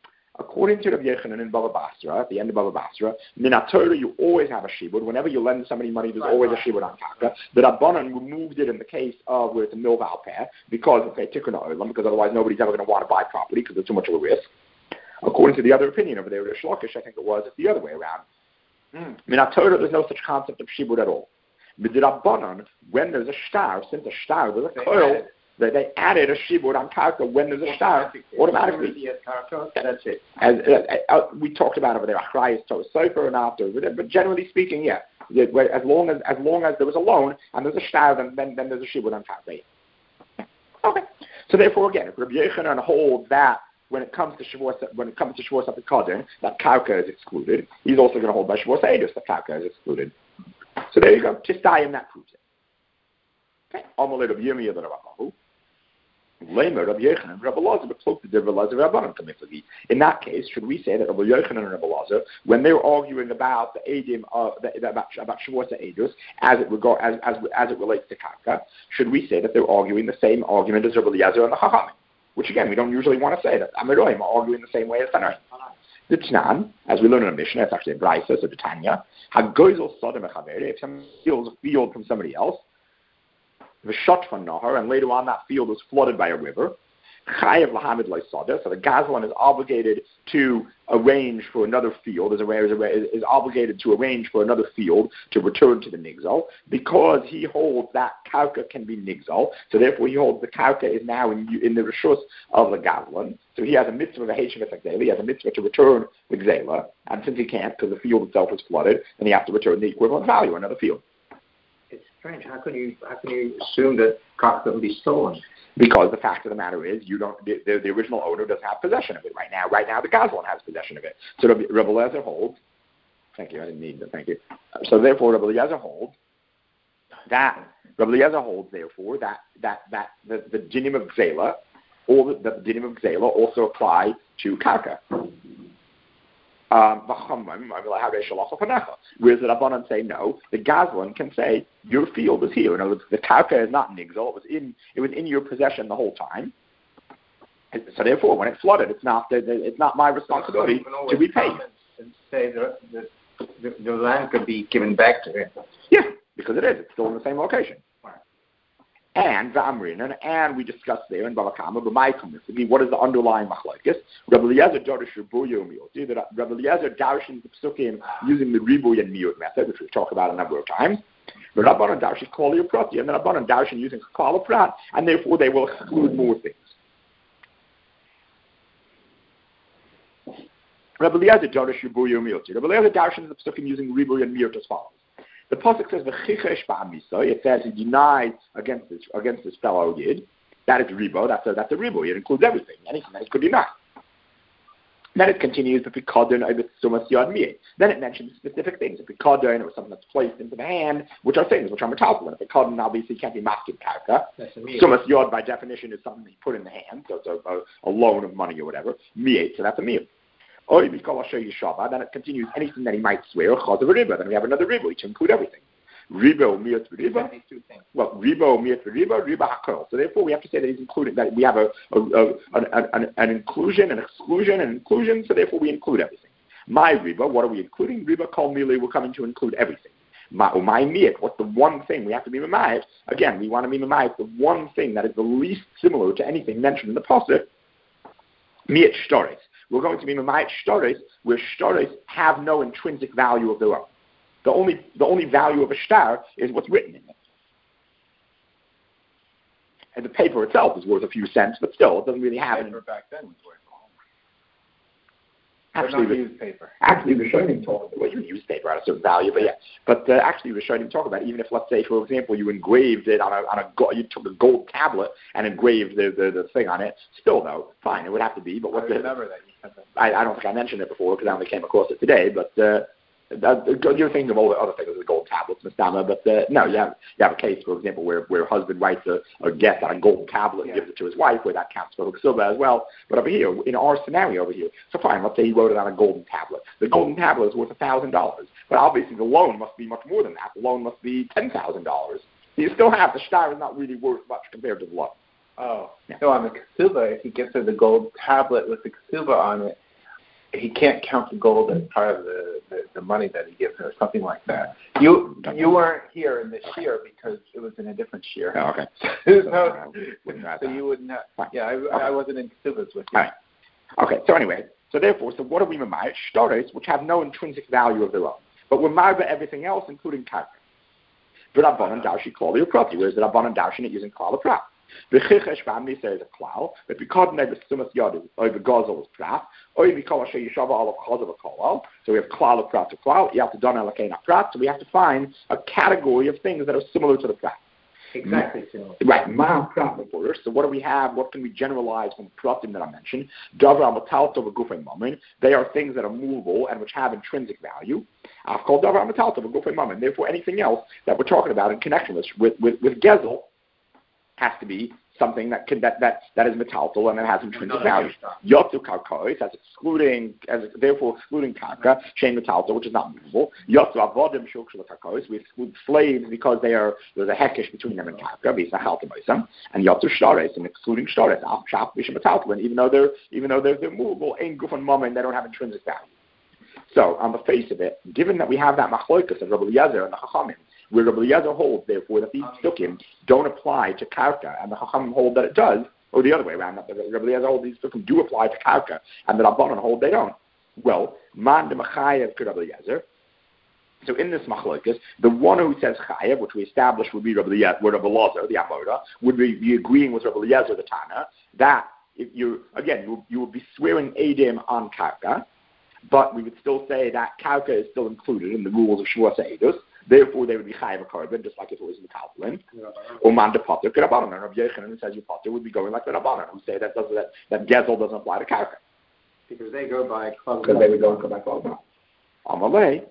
A: in Baba Basra, at the end of Baba Basra, Minat Torah, you always have a shibud. Whenever you lend somebody money, there's always a shibud on karka. The Rabbanan removed it in the case of where it's a milval pair because it's a tikkun olam, because otherwise nobody's ever going to want to buy property because it's too much of a risk. According to the other opinion over there, Rish Lakish, I think it was, it's the other way around. Minat Torah, there's no such concept of shibud at all. But the Rabbanan, when there's a shtar, since a shtar, there's a coil, they added a shibud on karka when there's a shtar, automatically.
B: That's it.
A: As we talked about over there, achrayus to sofer and after, but generally speaking, yeah, as long as there was a loan and there's a shtar, then there's a shibud on karka. Okay. So therefore, again, if Rabbi Yochanan holds that when it comes to Shavuos Apikadin, that karka is excluded, he's also going to hold by Shavuos Eidus that karka is excluded. So there you go. Tistayim, that proves it. Okay. Amalei Rabbi Yirmiyah ben Rabbahu. Lamer Rabbi Yochanan, Rabbi Lazar, but close to Rabbi Lazar, Rabbanan committee. In that case, should we say that Rabbi Yochanan and Rabbi Lazar, when they were arguing about the edim about Shavuos Eidus as it relates to karka, should we say that they're arguing the same argument as Rabbi Eliezer and the Chachamim? Which again, we don't usually want to say that. Amiroim are arguing the same way as Tanaim. The Tnan, as we learn in a Mishnah, it's actually a Brisa, so the Tanya, Hagoizel Sodom Echaveri, if someone steals a field from somebody else, V'shot van Nahar, and later on that field was flooded by a river, Chayev Lahamid Loisada, so the Gazlan is obligated to arrange for another field, is obligated to arrange for another field to return to the Nigzal, because he holds that Karka can be Nigzal, so therefore he holds the Karka is now in the Rishus of the Gazlan, so he has a mitzvah of a Heshevet Gzela, he has a mitzvah to return the Gzela, and since he can't, because the field itself is flooded, then he has to return the equivalent value, another field.
B: It's strange. How can you assume that Karka can be stolen?
A: Because the fact of the matter is, the original owner doesn't have possession of it right now. Right now, the Gazlan has possession of it. So Rabbi Eliezer holds. Thank you. I didn't need that. Thank you. So therefore, Rabbi Eliezer holds that. Rabbi Eliezer holds therefore that the dinim of Gzela, or the dinim of Gzela also apply to Karka. Whereas the Rabbanan say no, the Gazlan can say your field is here. In other words, the Karka is not Nigzal; it was in your possession the whole time. And so therefore, when it flooded, it's not my responsibility to repay.
B: And say the land could be given back to him.
A: Yeah, because it is. It's still in the same location. And and we discussed there in Bava Kama, but my community, what is the underlying machlokes? Rabbi Eliezer Darish Ribuya Miyot. That Rabbi Eliezer darshan the psukim using the Ribuya and Miyot method, which we've talked about a number of times. The Rabbanan darshan Kol Prati, and the Rabbanan darshan using Kol Prat, and therefore they will exclude more things. Rabbi Eliezer Darish Ribuya Miyot. Rabbi Eliezer darshan the psukim using Ribuya and Miyot as follows. The pasuk says v'chichesh ba'amisa. It says he denied against this fellow Yid. That is ribo. That's a ribo. It includes anything that he could deny. Then it continues the pikadon sumas yad miyeh. Then it mentions specific things. The pikadon, it was something that's placed into the hand, which are things which are metallic. The pikadon obviously can't be masking karka. Sumas yad by definition is something that you put in the hand, so it's a loan of money or whatever. Miyeh, so that's a meal. Then it continues anything that he might swear, then we have another riba to include everything. Ribo miyat riba. Well, ribo miyat riba hakol. So therefore, we have to say that he's included. That we have an inclusion, an exclusion, an inclusion. So therefore, we include everything. My riba, what are we including? Riba kol mili. We're coming to include everything. My miyat. What's the one thing we have to be mamayit? Again, we want to be mamayit the one thing that is the least similar to anything mentioned in the pasuk. Miyat shtoris. We're going to be mamayit shtoris, where shtoris have no intrinsic value of their own. The only value of a shtar is what's written in it. And the paper itself is worth a few cents, but still, it doesn't really have
C: paper back then was worth
A: Actually,
C: newspaper.
A: Actually, Rishonim talk about newspaper at a certain value, but yeah. But actually, Rishonim talk about even if, let's say, for example, you engraved it you took a gold tablet and engraved the thing on it. Still, though, fine, it would have to be. But what
C: I remember that.
A: I don't think I mentioned it before because I only came across it today. But you're thinking of all the other things, the gold tablets, Mistama. But no, you have a case, for example, where a husband writes a get on a gold tablet and gives it to his wife, where that counts for Silva as well. But over here, in our scenario over here, so fine, let's say he wrote it on a golden tablet. The golden tablet is worth $1,000. But obviously the loan must be much more than that. The loan must be $10,000. You still have the shtar is not really worth much compared to the loan.
C: Oh.
A: Yeah.
C: So on the ksuba, if he gives her the gold tablet with the ksuba on it, he can't count the gold as part of the money that he gives her, something like that. You weren't here in this year because it was in a different year.
A: Oh, okay.
C: So you wouldn't have. Yeah, I wasn't in ksubas with you.
A: All right. Okay, so anyway, so what are we mamaya? Shtaros, which have no intrinsic value of their own. But we're marba everything else, including karka. V'rabbanan darshi klal yoprati, whereas the rabbanan darshin it using klal prat. V'chichesh family says a klal, but because never sumas yadu, or the gazel is prat, or because she yishava alav chazav a kolal, so we have klal prat to klal, you have to don alakena prat, so we have to find a category of things that are similar to the prat.
B: Exactly similar.
A: Right, ma prat before. So what do we have? What can we generalize from the pratim that I mentioned? Davar amatalto v'gufay mammon. They are things that are movable and which have intrinsic value. I've called davar amatalto v'gufay mammon. Therefore, anything else that we're talking about in connection with gezel has to be something that is metaltal and it has intrinsic value. Yotzu karkois, therefore excluding karka, shein metaltal, which is not movable. Yotzu avodim shuk shel karkois, we exclude slaves because there's a hekesh between them and karka, and yotzu shtares, and excluding shtares, shap bisham metaltal, and even though they're movable, ain't guf and mama, and they don't have intrinsic value. So on the face of it, given that we have that machlokas of Rabbi Eliezer and the Chachamim, where Rabbi Eliezer holds, therefore, that these psukim don't apply to karka, and the Chachamim hold that it does, or the other way around, that Rabbi Eliezer holds these psukim do apply to karka, and the Rabbanan hold they don't. Well, man de machayev to Rabbi Eliezer. So in this machlokas, the one who says chayev, which we established would be Rabbi Eliezer, the Amoda, would be agreeing with Rabbi Eliezer, the Tana, that if you would be swearing edim on karka, but we would still say that karka is still included in the rules of Shavuos Eidos. Therefore, they would be chayav a korban, just like if it was metaltalin. Uman de potter k'rabbanan. And Rabbi Yochanan, who says you potter, would be going like the rabbanan, who say that gezel doesn't apply to karka.
B: Because they go by klal.
A: Because they would go by klal. Amalei.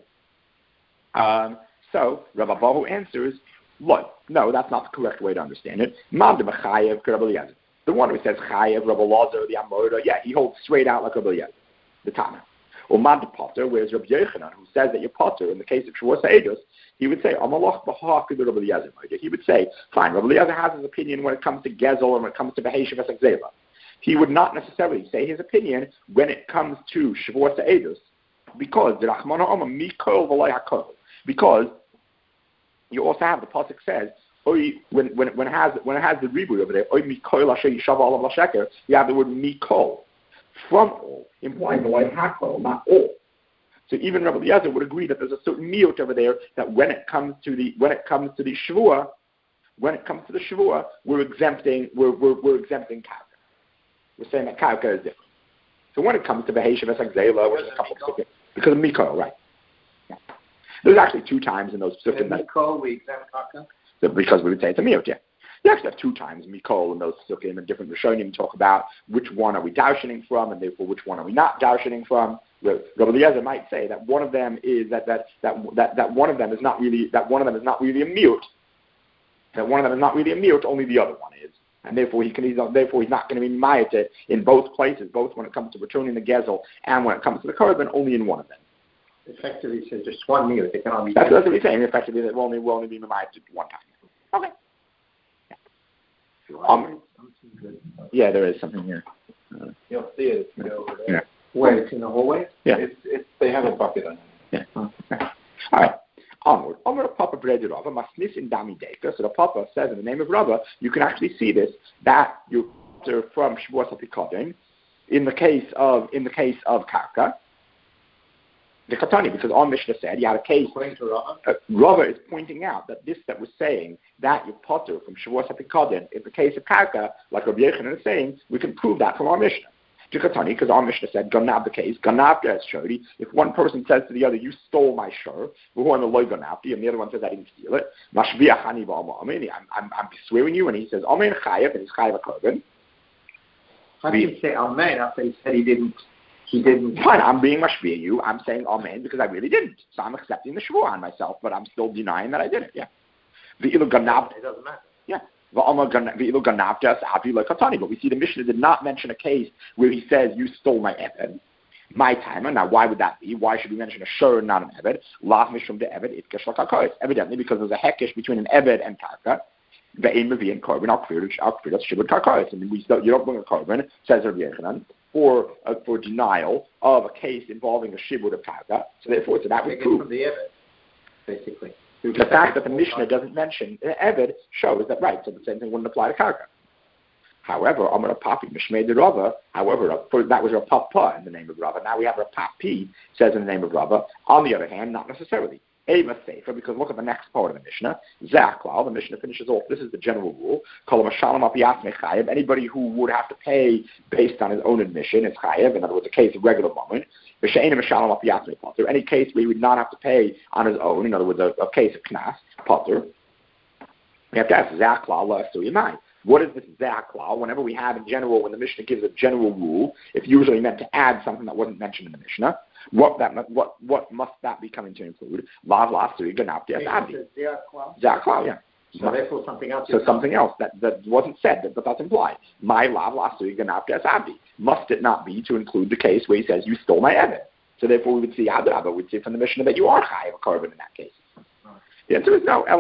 A: So Rabbi Bahu answers, look, no, that's not the correct way to understand it. Man de mechayev k'Rabbi Eliezer. The one who says chayev, Rabbi Elazar, the Amoda, yeah, he holds straight out like Rabbi Eliezer, the Tana. Or man de potter, whereas Rabbi Yochanan, who says that you're potter in the case of Shavuos Eidos, he would say, Amalach b'ha k'du Rabbi Eliezer. He would say, fine, Rabbi Eliezer has his opinion when it comes to gezel and when it comes to beheshev esakzeva. He would not necessarily say his opinion when it comes to Shavuos Eidos, because the Rachmana Omer mikol v'loy hakol. Because you also have the pasuk says, when it has the reboot over there, oy mikol asher yishava alav l'sheker, you have the word mikol, from all, implying the word hakol, not all. So even Rabbi Eliezer would agree that there's a certain miyot over there that when it comes to the Shavua, we're exempting karka. We're saying that karka is different. So when it comes to beheshev esakzela, which is a couple of psukim, because of mikol, right? Yeah. There's actually two times in those psukim that
B: mikol we exempt karka.
A: Because we would say it's a miyot, yeah. You actually have two times mikol in those psukim, and different Rishonim talk about which one are we darshaning from, and therefore which one are we not darshaning from. Rabbi Eliezer might say that one of them is that one of them is not really a miyut. That one of them is not really a miyut, only the other one is, and therefore he's not going to be mayated in both places, both when it comes to returning the gezel and when it comes to the korban, only in one of them.
B: Effectively, he says just one miyut. They cannot be.
A: That's what he's saying. Effectively, they will only be mayated one time. Okay. Yeah, there is something here.
C: You'll see it. It's over there.
A: Yeah.
B: Where it's in the hallway?
A: Yeah.
C: They have a bucket on it.
A: Yeah. Okay. All right. Onward. Omer Papa Breder Rava Masnis in Dami Deka. So the Papa says in the name of Rava, you can actually see this that you from Shavuos HaPikodim in the case of karka. The Katani, because our Mishnah said you had a case. Rava is pointing out that was saying that you potter from Shavuos HaPikodim in the case of karka, like Rabbi Yochanan is saying, we can prove that from our Mishnah. Katani, because our Mishnah said Ganav the case. Ganav as shori. If one person says to the other, "You stole my shor," and the other one says, "I didn't steal it." Mashviach hani ba'amin. I'm swearing you, and he says, "Amen chayav," and he's chayav a korban.
B: How do you say Amen after he said he didn't? He didn't.
A: Fine, I'm being mashvia you. I'm saying Amen because I really didn't. So I'm accepting the shvur on myself, but I'm still denying that I did it. Yeah. The ilu ganav.
B: It doesn't matter.
A: Yeah. But we see the Mishnah did not mention a case where he says, you stole my Eved, my timer. Now, why would that be? Why should we mention a shur and not an Eved? Evidently, because there's a hekesh between an Eved and karka. ve'ein mevi'in korban al kviras shibud karkaris. I mean, you don't bring a korban, says Rabbi Yochanan, for denial of a case involving a shibud of karka. So therefore, that would prove
B: from the Eved, basically.
A: The fact that the Mishnah doesn't mention Eved shows that, right, so the same thing wouldn't apply to karka. However, Amar Papi Mishmei de Rava, however, that was Rav Papa in the name of Rava. Now we have Rav Papi says in the name of Rava. On the other hand, not necessarily. Eva Sefer, because look at the next part of the Mishnah. Zaklal, the Mishnah finishes off. This is the general rule. Anybody who would have to pay based on his own admission is chayev. In other words, a case of regular moment. Any case where he would not have to pay on his own, in other words, a case of knas, potter. We have to ask Zaklal Yamai. What is this zaklal? Whenever we have in general, when the Mishnah gives a general rule, it's usually meant to add something that wasn't mentioned in the Mishnah. What must that be coming to include? Lav lasui ganapti asadi. Zaklal, yeah.
B: So therefore something else.
A: So something else that wasn't said, but that's implied. My lav lasui ganapti asadi. Must it not be to include the case where he says you stole my Eved? So therefore we would see Adrabah, we'd see from the Mishnah that you are chayav a korban in that case. The answer is no.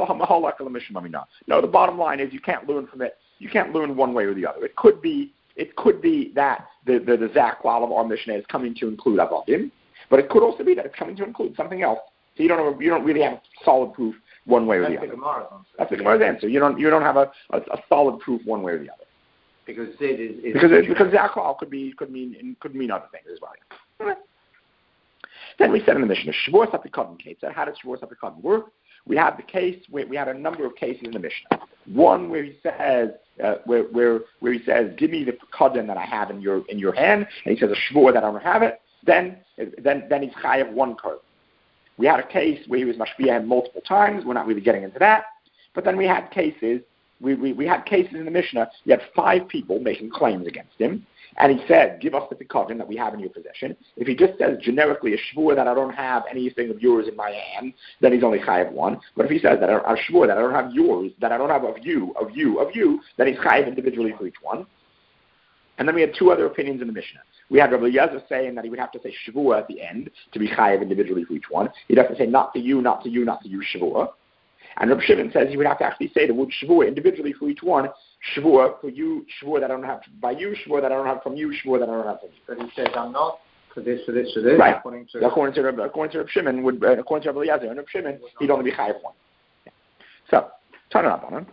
A: No, the bottom line is you can't learn from it. You can't learn one way or the other. It could be that the zaklal of our Mishnah is coming to include avodim, but it could also be that it's coming to include something else. So you don't really have solid proof one way or the other. That's the Gemara's answer. You don't have a solid proof one way or the other.
B: Because Zid is
A: because zaklal could mean other things as well. Yeah. Then we said in the Mishnah, Shavuos HaPikadon case. How does Shavuos HaPikadon work? We had the case we had a number of cases in the Mishnah. One where he says where he says, give me the pikadon that I have in your hand, and he says a shvur that I don't have it. Then he's chayav one korban. We had a case where he was mashpia multiple times. We're not really getting into that, but then we had cases. We had cases in the Mishnah. You had 5 people making claims against him. And he said, give us the pikadon that we have in your possession. If he just says generically a shvur that I don't have anything of yours in my hand, then he's only chayav one. But if he says that a shvur that I don't have yours, that I don't have of you, then he's chayav individually for each one. And then we had 2 other opinions in the Mishnah. We had Rabbi Eliezer saying that he would have to say shvur at the end to be chayav individually for each one. He'd have to say not to you, not to you, not to you, shvur. And Rabbi Shimon says he would have to actually say the word shvur individually for each one. Shvur for you, shvur that I don't have by you, shvur that I don't have from you, shvur that I don't have from you.
B: But he says I'm not for this.
A: Right.
B: According to
A: Rabbi Shimon, according to Rabbi Eliezer and Rabbi Shimon, he'd only be chayav one. Yeah. So turn it up on him.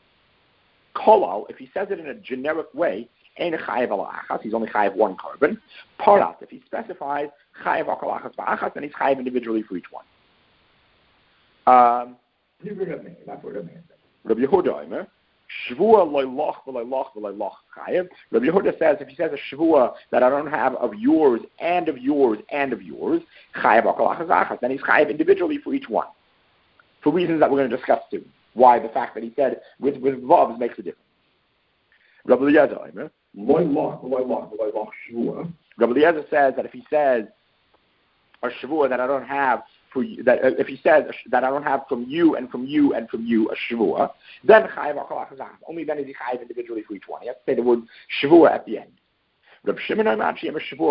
A: Kolal, if he says it in a generic way, ain't a chayav ala achas. He's only chayav one korban. Parat, if he specifies chayav akal achas ba'achas, then he's chayav individually for each one. Rabbi Yehuda, Shvua loylach v'loylach v'loylach chayev. Rabbi Yehuda says if he says a shvua that I don't have of yours and of yours and of yours, chayev akal achas achas, then he's chayev individually for each one. For reasons that we're going to discuss soon. Why the fact that he said with vavs makes a difference. Rabbi Eliezer, loylach v'loylach v'loylach shvua. Rabbi Eliezer says that if he says a shvua that I don't have for you, that if he says that I don't have from you and from you and from you a shvua, then chayav akal achas achas. Only then is he chayav individually for each one. He has to say the word shvua at the end. Rabbi Shimon and Rabbi Shimon says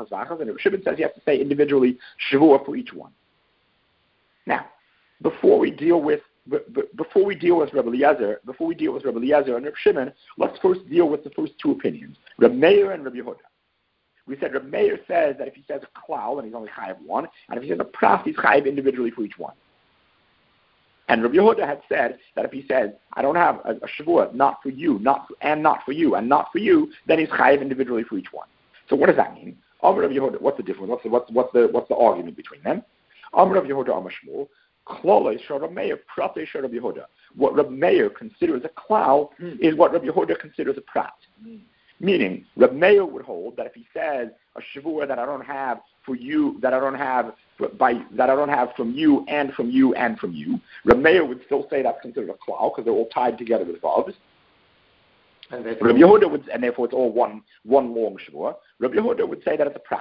A: he has to say individually shvua for each one. Now, before we deal with Rabbi Eliezer, and Rabbi Shimon, let's first deal with the first 2 opinions, Rabbi Meir and Rabbi Yehuda. We said Rabbi Meir says that if he says a klal, then he's only chayav one, and if he says a prat, he's chayav individually for each one. And Rabbi Yehuda had said that if he says I don't have a shavua, not for you, not for you, then he's chayav individually for each one. So what does that mean? Rabbi Yehuda, what's the difference? What's the argument between them? Rabbi Yehuda Amar Shmuel, klal shor Rabbi Meir, prat shor Rabbi Yehuda. What Rabbi Meir considers a klal is what Rabbi Yehuda considers a prat. Meaning, Reb Meir would hold that if he says a shavua that I don't have for you, that I don't have from you and from you and from you, Reb Meir would still say that's considered a klal because they're all tied together with vavs. And Reb Yehuda would, and therefore it's all one long shavua. Reb Yehuda would say that it's a prat.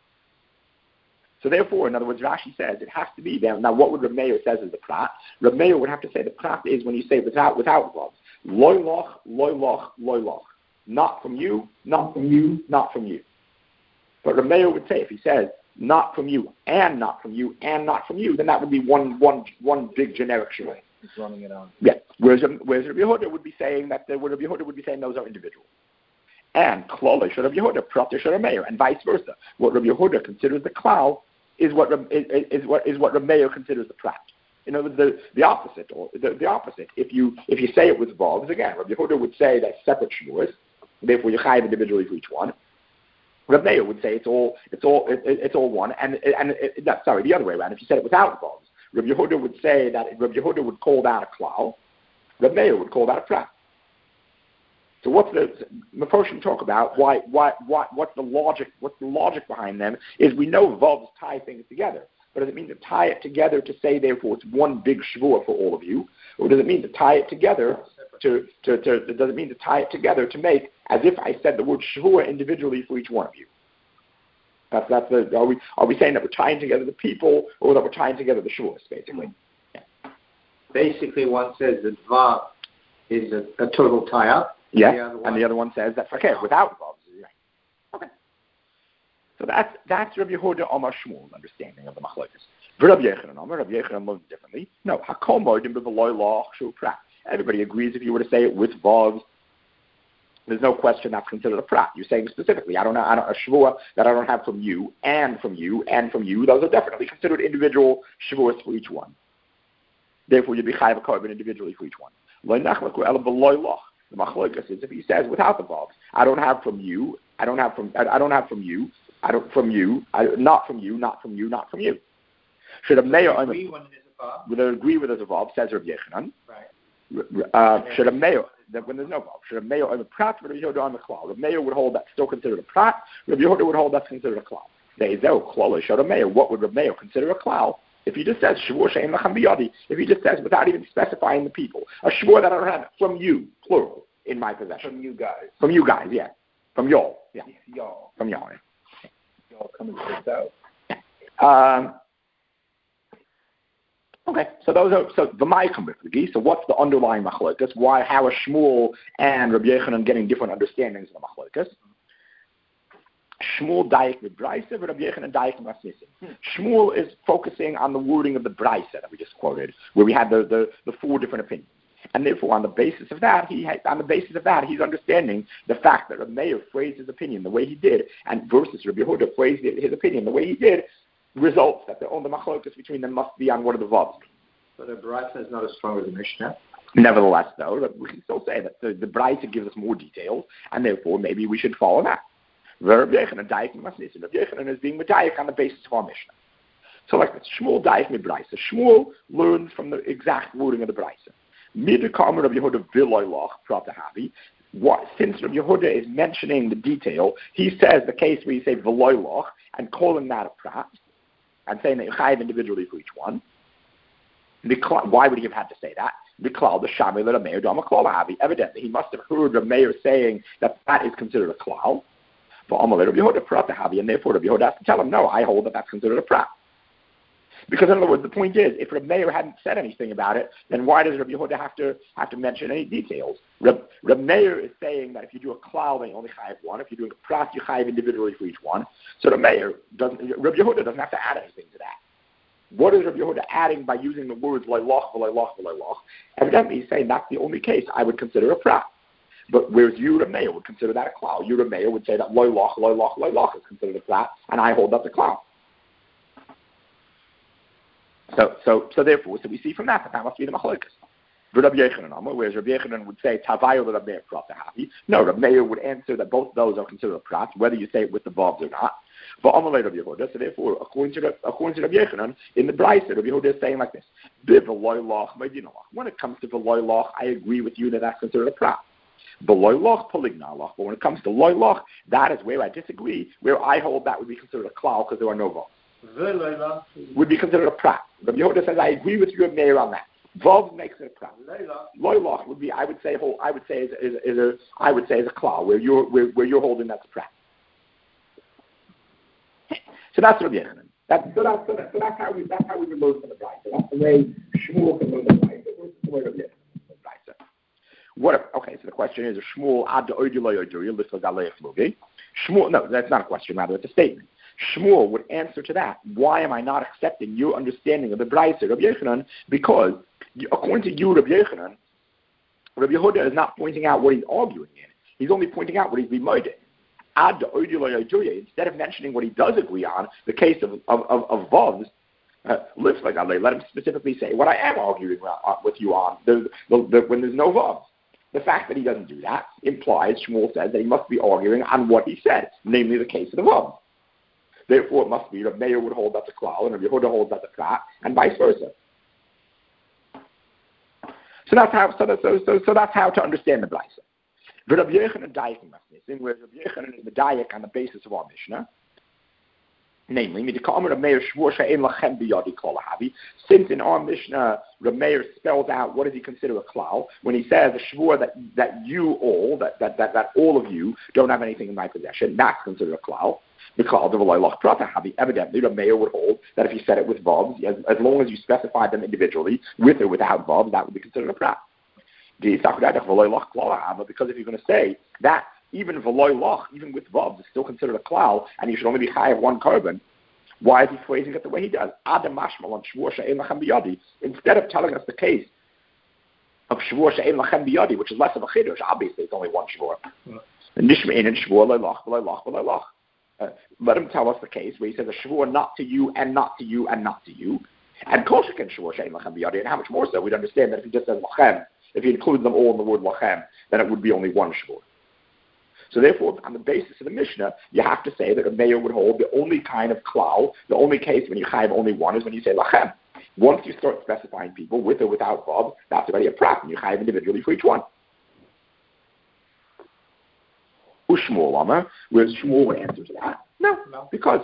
A: So therefore, in other words, Rashi says it has to be there. Now, what would Reb Meir says is the prat? Reb Meir would have to say the prat is when you say without vavs. Loylach, loylach, loylach. Not from you, not from you, not from you. But Reb Meir would say if he says not from you and not from you and not from you, then that would be one big generic shuvah.
B: He's running it on.
A: Yeah, Whereas Rabbi Yehuda would be saying that Rabbi Yehuda would be saying those are individual. And Klala should Rabbi Yehuda, Prata should Rabbi Meir, and vice versa. What Rabbi Yehuda considers the klal is what Rabbi Meir considers the prat. You know, the opposite, or the opposite. If you say it with vavs, again, Rabbi Yehuda would say that separate shvuos, therefore you chayiv individually for each one. Rabbi Meir would say it's all one, and the other way around. If you said it without vavs, Rabbi Yehuda would say that Rabbi Yehuda would call that a klal, Rabbi Meir would call that a prat. So what's the Mephoshim talk about? What's the logic? What's the logic behind them? Is we know vavs tie things together, but does it mean to tie it together to say therefore it's one big shvua for all of you, or does it mean to tie it together does it mean to tie it together to make as if I said the word shvua individually for each one of you? Are we saying that we're tying together the people, or that we're tying together the shvuas, basically?
B: Yeah. Basically, one says that vav is a total tie-up.
A: Yeah, and the other one says that without vavs. Right. Okay. So that's Rabbi Yehuda Amar Shmuel's understanding of the machlokes. Rabbi Yechanan learns differently. No, hakol moedim b'v'loy loch shu prat. Everybody agrees if you were to say it with vavs, there's no question that's considered a prat. You're saying specifically, a shvua that I don't have from you, and from you, and from you. Those are definitely considered individual shvuas for each one. Therefore, you'd be chayav a korban individually for each one. Lo nachlaku ela b'loy loch. The machlokas is if he says without the vavs, I don't have from you, not from you, not from you. Should a mayor agree with a vav? Says Rabbi Yechanan.
B: Right.
A: Should a mayor that when there's no vav? Should a mayor on the prat? Rabbi Yehuda on the klal. The mayor would hold that still considered a prat. Rabbi Yehuda would hold that's considered a klal. Should a mayor? What would Rabbi Meir consider a klal? If he just says shvur she'en lachem biyadi, if he just says without even specifying the people, a shvur that I don't have from you, plural, in my possession.
C: From you guys,
A: yeah. From y'all, yeah.
C: Y'all.
A: From y'all, yeah.
C: Y'all coming to this out.
A: Okay, so the Ma'ikam B'Fligi. So what's the underlying machlokas? How are Shmuel and Rabbi Yechanan getting different understandings of the machlokas? Shmuel daik with Braisa, but Rabbi Yechanan daik with Masnisim. Shmuel is focusing on the wording of the Braisa that we just quoted, where we had the four different opinions. And therefore, on the basis of that, he's understanding the fact that Rabbi Meir phrased his opinion the way he did, and versus Rabbi Yehuda phrased his opinion the way he did, results that the machlokas between them must be on what are the vavs.
B: So the Braisa is not as strong as the Mishnah.
A: Nevertheless, though, we can still say that the Braisa gives us more details, and therefore maybe we should follow that. Rabbi Yechanan is being medayik on the basis of our Mishnah. So like this, Shmuel daik mit Braisa. Shmuel learns from the exact wording of the Braisa. Since Rabbi Yehuda is mentioning the detail, he says the case where you say v'loy loch and calling that a prat and saying that you chayiv individually for each one. Why would he have had to say that? Evidently, he must have heard the mayor saying that is considered a klal. And therefore, Rabbi Yehuda has to tell him, no, I hold that that's considered a prat. Because in other words, the point is, if Rabbi Meir hadn't said anything about it, then why does Rabbi Yehuda have to mention any details? Rabbi Meir is saying that if you do a klal, then you only chayiv one. If you're doing a prat, you chayiv individually for each one. So Rabbi Yehuda doesn't have to add anything to that. What is Rabbi Yehuda adding by using the words loyloch, v'loyloch, v'loyloch? Evidently, he's saying that's the only case I would consider a prat. But whereas you, Rabbi Meir, would consider that a klal. You, Rabbi Meir, would say that loyloch is considered a prat, and I hold that's a klal. So therefore, we see from that must be the machlokas. Rabbi Yechanan, whereas Rabbi Yechanan would say Tavayo Rabbi Meir prat havi. No, Rabbi Meir would answer that both those are considered a prat, whether you say it with the vavs or not. But Amalei Rabbi Yehuda. So therefore, according to Rabbi Yechanan, in the Braisa, Rabbi Yehuda is saying like this: when it comes to v'loy loch, I agree with you that that's considered a prat. V'loy loch poligna loch. But when it comes to loy loch, that is where I disagree. Where I hold that would be considered a klal because there are no vavs. Would be considered a prat. Rabbi Yehuda says, I agree with you, Meir, on that. Vav makes it a prat. Loyloch would be, I would say, is a klal where you're holding that's a prat. So that's Rabbi Yechanan. That's how we would learn from the Braisa. That's the way Shmuel can learn the Braisa. Versus the way Rabbi Yechanan learns the Braisa. Okay, so the question is, Shmuel ad oidilay oiduri l'sagalayich logi. Shmuel, no, that's not a question. Rather, it's a statement. Shmuel would answer to that. Why am I not accepting your understanding of the Braisa, Rabbi Yechanan? Because according to you, Rabbi Yechanan, Rabbi Yehuda is not pointing out what he's arguing in. He's only pointing out what he's bemoiding. Instead of mentioning what he does agree on, the case of Vavs, let him specifically say what I am arguing with you on when there's no Vavs. The fact that he doesn't do that implies, Shmuel says, that he must be arguing on what he said, namely the case of the Vavs. Therefore, it must be Rabbi Meir would hold that's a klal, and Rabbi Yehuda holds that's a prat, and vice versa. So that's how to understand the Brisa. Rabbi Yochanan Dayakim Masnisim, where Rabbi Yochanan is the Dayak on the basis of our Mishnah, namely, since in our Mishnah, Rabbi Meir spells out what does he consider a klal when he says a shvur that you all, that all of you don't have anything in my possession, that's considered a klal. The klal of V'lo Lach Prata Havi. Evidently, Rabbi Meir would hold that if he said it with vavs, as long as you specified them individually, with or without vavs, that would be considered a prat. Because if you're going to say that even V'lo Lach, even with vavs, is still considered a klal, and you should only be high of one carbon, why is he phrasing it the way he does? Instead of telling us the case of shvur she'en lachem biyadi, which is less of a chiddush, obviously it's only one shvur. Nishmein and shvur lo lach, v'lo lach, v'lo lach. Let him tell us the case where he says a shvur not to you and not to you and not to you. And kol shekin shvur she'en lachem biyadi. And how much more so we'd understand that if he just says lachem, if he includes them all in the word lachem, then it would be only one shvur. So therefore, on the basis of the Mishnah, you have to say that a mayor would hold the only kind of klal, the only case when you chayiv only one is when you say lachem. Once you start specifying people with or without vav, that's already a prat, and you chayiv individually for each one. Ushmuel Lama, whereas Shmuel would answer to that. No. Because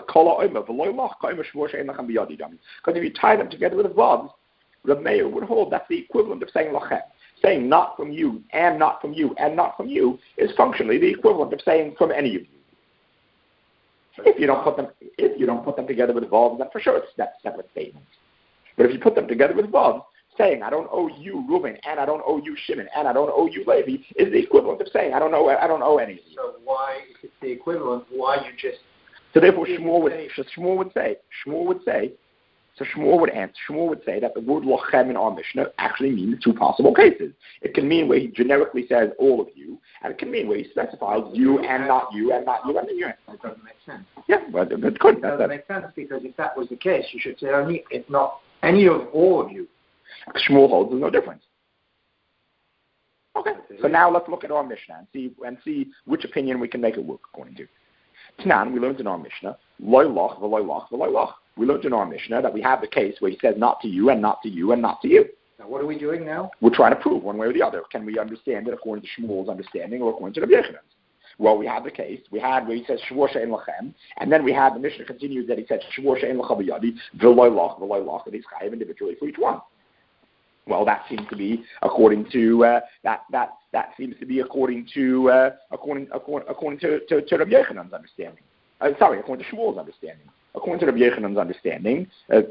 A: if you tie them together with vavs, the mayor would hold that's the equivalent of saying lachem. Saying not from you, and not from you, and not from you is functionally the equivalent of saying from any of you. If you don't put them together with vavs, then for sure it's separate statements. But if you put them together with vavs, saying I don't owe you Reuben, and I don't owe you Shimon, and I don't owe you Levi is the equivalent of saying I don't owe any of you.
B: So why, if it's the equivalent, why you just?
A: So therefore, Shmuel would say. So Shmuel would say that the word lochem in our Mishnah actually means two possible cases. It can mean where he generically says all of you, and it can mean where he specifies you and not you and not you and you.
B: That doesn't make sense.
A: Yeah, but it couldn't.
B: It doesn't make sense because if that was the case, you should say only, if not any of all of you.
A: Shmuel holds there's no difference. Okay, so now let's look at our Mishnah and see which opinion we can make it work according to. Tanan, we learned in our Mishnah, loy loch, v'loy loch, v'loy loch. We learned in our Mishnah that we have the case where he says not to you and not to you and not to you.
B: Now what are we doing now?
A: We're trying to prove one way or the other. Can we understand it according to Shmuel's understanding or according to Rabbi Yochanan's? Well, we have the case. We had where he says shvur she'en lachem, and then we had the Mishnah continues that he said shvur she'en lachem b'yadi, v'loy loch, and he's chayiv individually for each one. Well, that seems to be according to that seems to be according to Rabbi Yochanan's understanding. According to Shmuel's understanding. According to Rabbi Yochanan's understanding,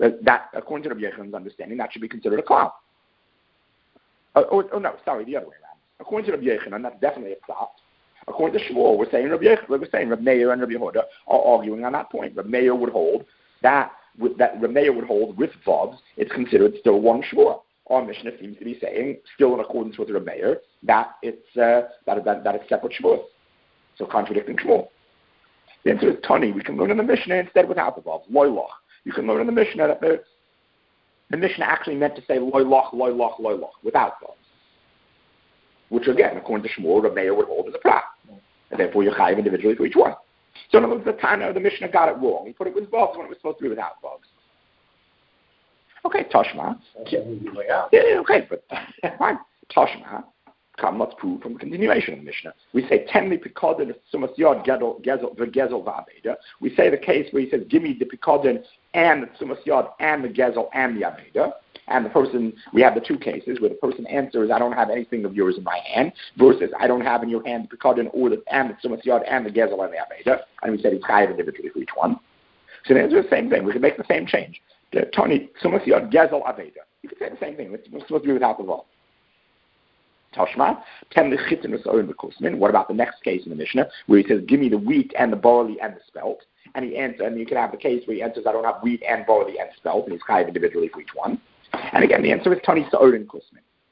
A: that should be considered a klal. The other way around. According to Rabbi Yochanan, that's definitely a klal. According to Shmuel, we're saying Rabbi Meir and Rabbi Yehuda are arguing on that point. Rabbi Meir would hold that Rabbi Meir would hold with vavs, it's considered still one shvur. Our Mishnah seems to be saying, still in accordance with Rabbi Meir, that it's separate shvur. So contradicting Shmuel. The answer is Tani. We can learn in the Mishnah instead without the vavs. Loy loch. You can learn in the Mishnah that the Mishnah actually meant to say loy loch without vavs. Which again, according to Shmuel, Rabbi Meir would hold as a prat. And therefore you chayiv individually for each one. So in other words, the Tana, the Mishnah got it wrong. He put it with vavs when it was supposed to be without vavs. Okay, Tashma. Yeah, okay, but fine. Tashma. Come, let's prove from the continuation of the Mishnah. We say, Tenli Pikodin Sumas Yod Gezel V'Abeda. We say the case where he says, give me the Pikodin and the Sumas Yod and the Gezel and the Abeda. And the person, we have the two cases where the person answers, I don't have anything of yours in my hand, versus I don't have in your hand the Pikodin or the Sumas Yod and the Gezel and the Abeda. And we said he's chayiv individually for each one. So the answer is the same thing. We can make the same change. Tony, Sumas Yod Gezel Abeda. You can say the same thing. It's supposed to be without the vav. Tashma, what about the next case in the Mishnah where he says, give me the wheat and the barley and the spelt? And he answers, and you can have the case where he answers, I don't have wheat and barley and spelt, and he's chayiv individually for each one. And again, the answer is Tani Sa'orin Kusmin.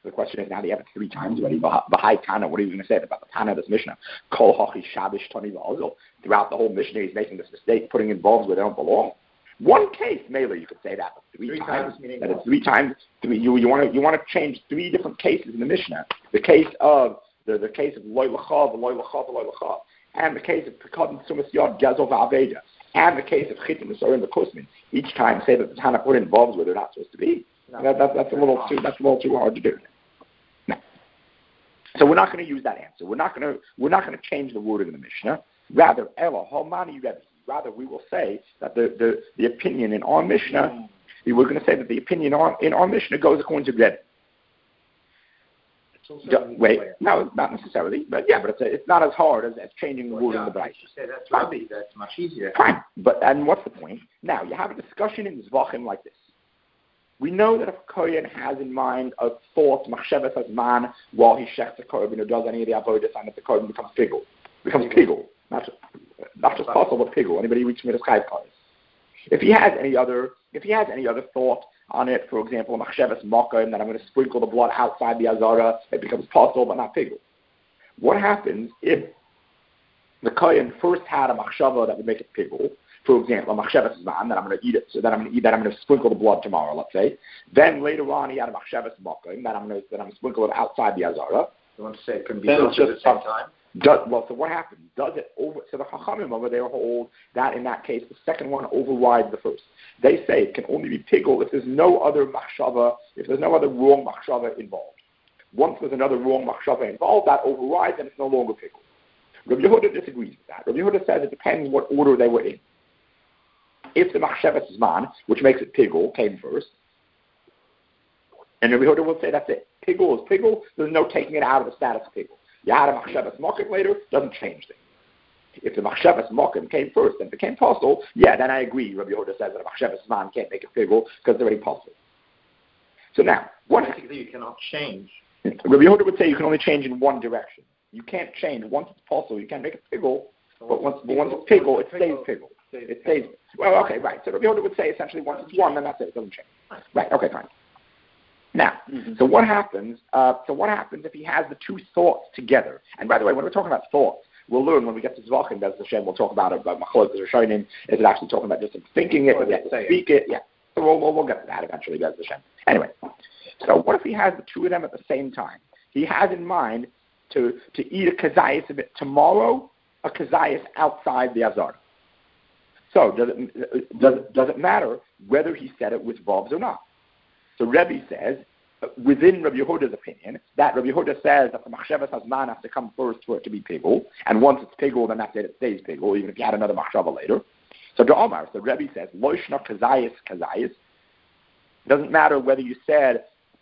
A: So the question is, now they have it 3 times already. Bahai Tana, what are you going to say about the Tana of this Mishnah? Kol Hachi Shabish Tani V'Azil. Throughout the whole Mishnah, he's making this mistake, putting in verbs where they don't belong. One case, maybe you could say that, but 3 times. That is 3 times. You want to change 3 different cases in the Mishnah. The case of the case of Loy L'Chav, Loy L'Chav, Loy L'Chav, and the case of Pekad Sumas Yod Gazol V'Aveda, and the case of Chitim Usorim the Kusmin. Each time, say that the Tana put in verbs where they're not supposed to be. No. That's a little too hard to do. No. So we're not going to use that answer. We're not going to change the wording in the Mishnah. Rather, Rather, we will say that the opinion in our Mishnah, we're going to say that the opinion in our Mishnah goes according to Rebbe. No, not necessarily, but it's not as hard as changing the wording in the Braisa.
B: That's Rebbe. That's much easier.
A: Fine, and what's the point? Now you have a discussion in Zvachim like this. We know that if a Kohen has in mind a thought, machshavas hazman, while he shechs a korban or does any of the avodas, and the korban becomes pigul. Not just possible, but pigul. Anybody reach me to chayv cars. If he has any other thought on it, for example, machshavas makom, that I'm going to sprinkle the blood outside the azara, it becomes possible, but not pigul. What happens if the Kohen first had a machshava that would make it pigul? For example, a machshavas zman, that I'm going to eat it, so that I'm going to sprinkle the blood tomorrow, let's say. Then later on, he had a machshavas makom, that I'm going to sprinkle it outside the azara.
B: You want to say it can be both at the same time?
A: So what happens? Does it over? So the Chachamim over there hold that in that case, the second one overrides the first. They say it can only be pigul if there's no other machshava, if there's no other wrong machshava involved. Once there's another wrong machshava involved, that overrides and it's no longer pigul. Rabbi Yehuda disagrees with that. Rabbi Yehuda says it depends what order they were in. If the machshavas zman, which makes it pigul, came first, and Rabbi Yehuda will say that's it. Pigul is pigul. There's no taking it out of the status of pigul. You had a machshavas mokim later, doesn't change things. If the machshavas mokim came first and became possible, then I agree. Rabbi Yehuda says that a machshavas zman can't make it pigul because it's already possible. So now,
B: basically you cannot change.
A: Rabbi Yehuda would say you can only change in one direction. You can't change once it's possible. You can't make it pigul, but once it's pigul, it stays pigul. It stays. Well, okay, right. So Rabbi Yehuda would say essentially once it's one, then that's it. It doesn't change. Right. Okay, fine. Now, so what happens? If he has the 2 thoughts together? And by the way, when we're talking about thoughts, we'll learn when we get to Zvachim, Bez Hashem, we'll talk about Machlokes Rishonim. Is it actually talking about just speaking it, or speak it? Yeah. So we'll get to that eventually, Bez Hashem. Anyway, so what if he has the 2 of them at the same time? He has in mind to eat a kazayas of it tomorrow, a kazayas outside the azar. So does it matter whether he said it with verbs or not? So Rebbe says, within Rabbi Yehuda's opinion, that Rabbi Yehuda says that the machshavas hazman has to come first for it to be pigul, and once it's pigul, then that's it stays pigul, even if you had another machshava later. So to Omar, so Rebbe says, loishna kazayas. Doesn't matter whether you said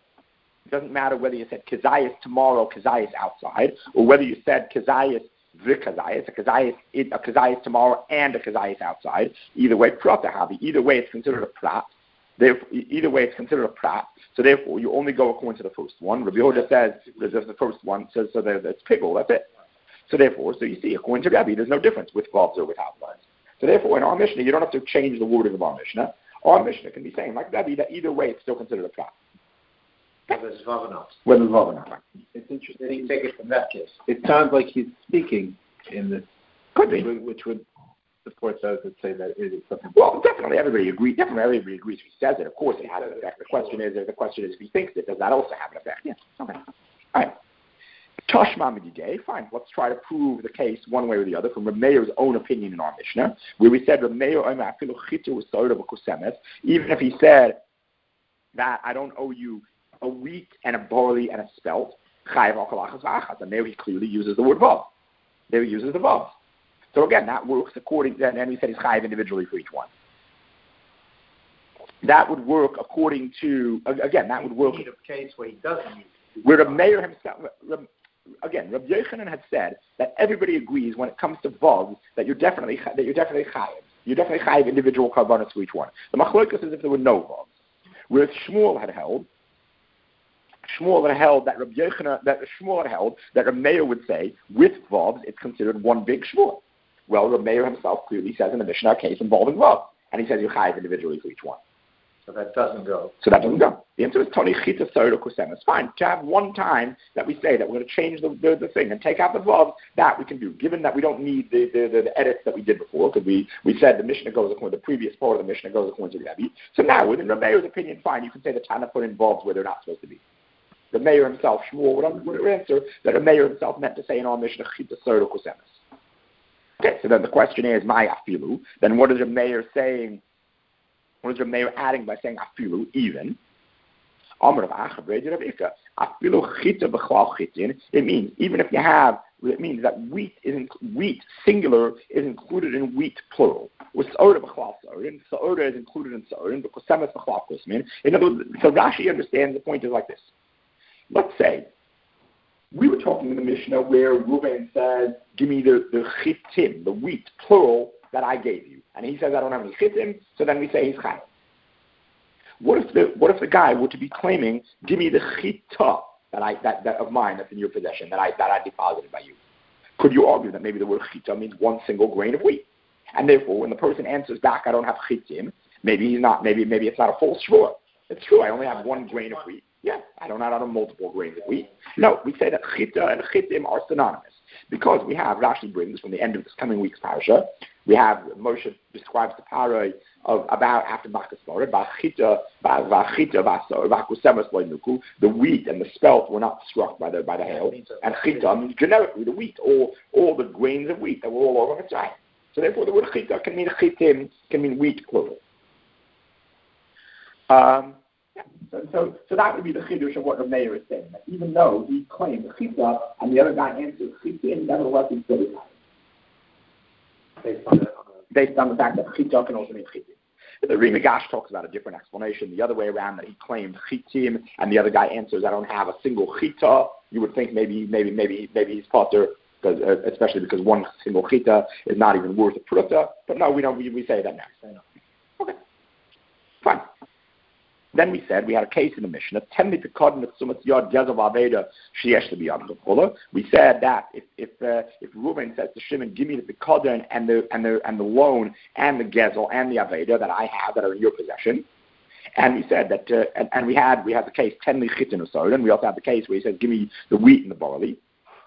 A: kazayas tomorrow, kazayas outside, or whether you said kazayas v'kazayas, a kazayas tomorrow and a kazayas outside. Either way, pratahavi. Either way, it's considered a prat. Either way, it's considered a prat. So therefore, you only go according to the first one. Rabbi Yehuda says there's the first one, so it's pigul. That's it. So therefore, you see, according to Rebbe, there's no difference with verbs or without verbs. So therefore, in our Mishnah, you don't have to change the wording of our Mishnah. Our Mishnah can be saying like Rebbe that either way, it's still considered a prat.
B: Whether it's vav or not.
A: Whether it's vav or not.
C: It's interesting.
B: Then you take it from that case.
C: It sounds like he's speaking in this.
A: Could be.
C: Which would support those that say that it is something.
A: Well, definitely everybody agrees. Definitely everybody agrees if he says it. Of course, it has an effect. The question is if he thinks it, does that also have an effect? Yeah. Okay. All right. Tashma Medideh. Fine. Let's try to prove the case one way or the other from Reb Meir's own opinion in our Mishnah, where we said Reb Meir even if he said that I don't owe you a wheat and a barley and a spelt, and there he clearly uses the word vav. There he uses the vav. So again, that works according to, and we said he's chayiv individually for each one. That would work according to, again, that would work.
B: You need a case where he doesn't use it.
A: Where the mayor himself, again, Rabbi Yochanan had said that everybody agrees when it comes to vav that you're definitely chayiv. You're definitely chayiv individual karbanos for each one. The machlokes is if there were no vav. Whereas Shmuel had held that Rabbi Yochanan, that Shmuel had held that Rabbi Meir would say with vavs it's considered one big Shmuel. Well, Rabbi Meir himself clearly says in the Mishnah a case involving vav, and he says you chayiv individually for each one.
B: So that doesn't go.
A: The answer is Tony Chita Soda Kusem. It's fine to have one time that we say that we're going to change the thing and take out the vav. That we can do, given that we don't need the edits that we did before, because we said the Mishnah goes according to the previous part of the Mishnah goes according to Rebbe. So now, within Rebbe's opinion, fine, you can say the Tana put in vavs where they're not supposed to be. The mayor himself, Shmuel, would answer that the mayor himself meant to say in our Mishnah Chita Soda Kusem. Okay, so then the question is, my afilu. Then what is the mayor saying? What is the mayor adding by saying afilu, even? It means even if you have, it means that wheat singular is included in wheat plural. With soda is included in soda because semes b'chlal kusmin. In other words, so Rashi understands the point is like this. Let's say we were talking in the Mishnah where Reuven says, "Give me the chitim, the wheat plural that I gave you," and he says, "I don't have any chitim," so then we say he's chayav. What if the guy were to be claiming, "Give me the chita that of mine that's in your possession that I deposited by you"? Could you argue that maybe the word chita means one single grain of wheat, and therefore when the person answers back, "I don't have chitim," maybe it's not a full shvur. It's true, I only have one grain of wheat. Yeah, I don't have multiple grains of wheat. No, we say that chita and chitim are synonymous because we have, Rashi brings from the end of this coming week's parasha, we have Moshe describes the parah of about after Makas Mored, the wheat and the spelt were not struck by the hail, and chita means generically the wheat, all the grains of wheat that were all over Mitzrayim. So therefore, the word chita can mean chitim, can mean wheat plural. So that would be the chidush of what the mayor is saying. That even though he claimed chita and the other guy answered chitim, nevertheless he's still based on the fact that chita can also mean chitim. The Ri Migash talks about a different explanation. The other way around, that he claimed chitim and the other guy answers, "I don't have a single chita." You would think maybe he's potter, especially because one single chita is not even worth a pruta. But no, we don't. We say that now. Okay, fine. Then we said we had a case in the Mishnah. We said that if Reuven says to Shimon, "Give me the pekadon and the loan and the gezel and the aveda that I have that are in your possession," and we said that and we had the case tenli chitin usoda, and we also had the case where he says, "Give me the wheat and the barley."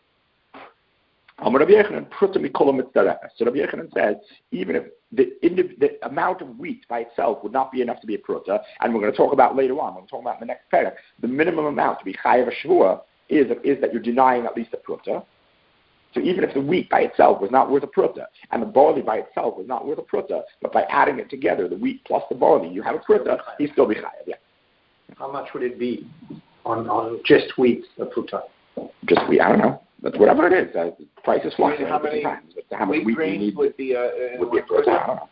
A: So Rabbi Yochanan says, even if the amount of wheat by itself would not be enough to be a pruta, and we're going to talk about later on, we're going to talk about in the next parak, the minimum amount to be chayav a shvua is that you're denying at least a pruta. So even if the wheat by itself was not worth a pruta, and the barley by itself was not worth a pruta, but by adding it together, the wheat plus the barley, you have a pruta, he'd still be chayav, yeah.
B: How much would it be on just wheat, a pruta?
A: Just wheat, I don't know. But whatever it is, the price is fluctuating
C: how many
A: times. How much wheat
C: grains
A: you need
C: would be a
A: pruta? I don't know.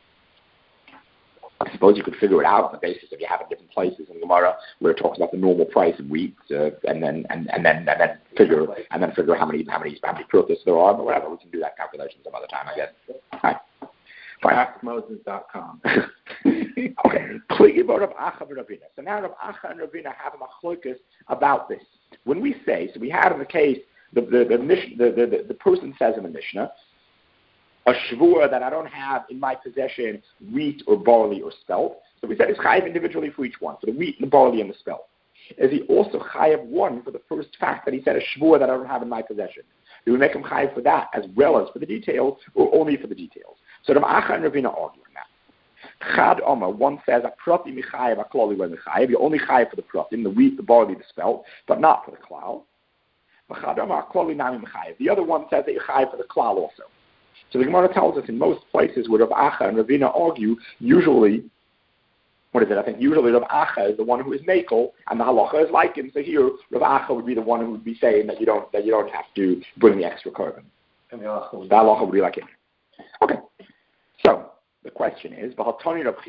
A: I suppose you could figure it out on the basis if you have it different places in Gemara where it talks about the normal price of wheat, and then figure how many prutas there are, but whatever. We can do that calculation some other time, I guess. All right.
C: AskMoses.com.
A: Okay. So now Rav Acha and Ravina have a machlokas about this. When we say, so we had in the case, the person says in the Mishnah, a shvua that I don't have in my possession wheat or barley or spelt. So we said it's chayav individually for each one, for the wheat and the barley and the spelt. Is he also chayav one for the first fact that he said a shvua that I don't have in my possession? Do we make him chayav for that as well as for the details, or only for the details? So Rav Acha and Ravina arguing that. Chad Omer, one says a prati michayev, a klali le michayev. You only chayev for the pratim, the wheat, the barley, the spelt, but not for the klal. Chad Omer, a klali nami michayev. The other one says that you chayev for the klal also. So the Gemara tells us in most places where Rav Acha and Ravina argue, usually Rav Acha is the one who is makel, and the halacha is like him. So here, Rav Acha would be the one who would be saying that you don't have to bring the extra carbon. And the halacha would be like him. Okay. So the question is, but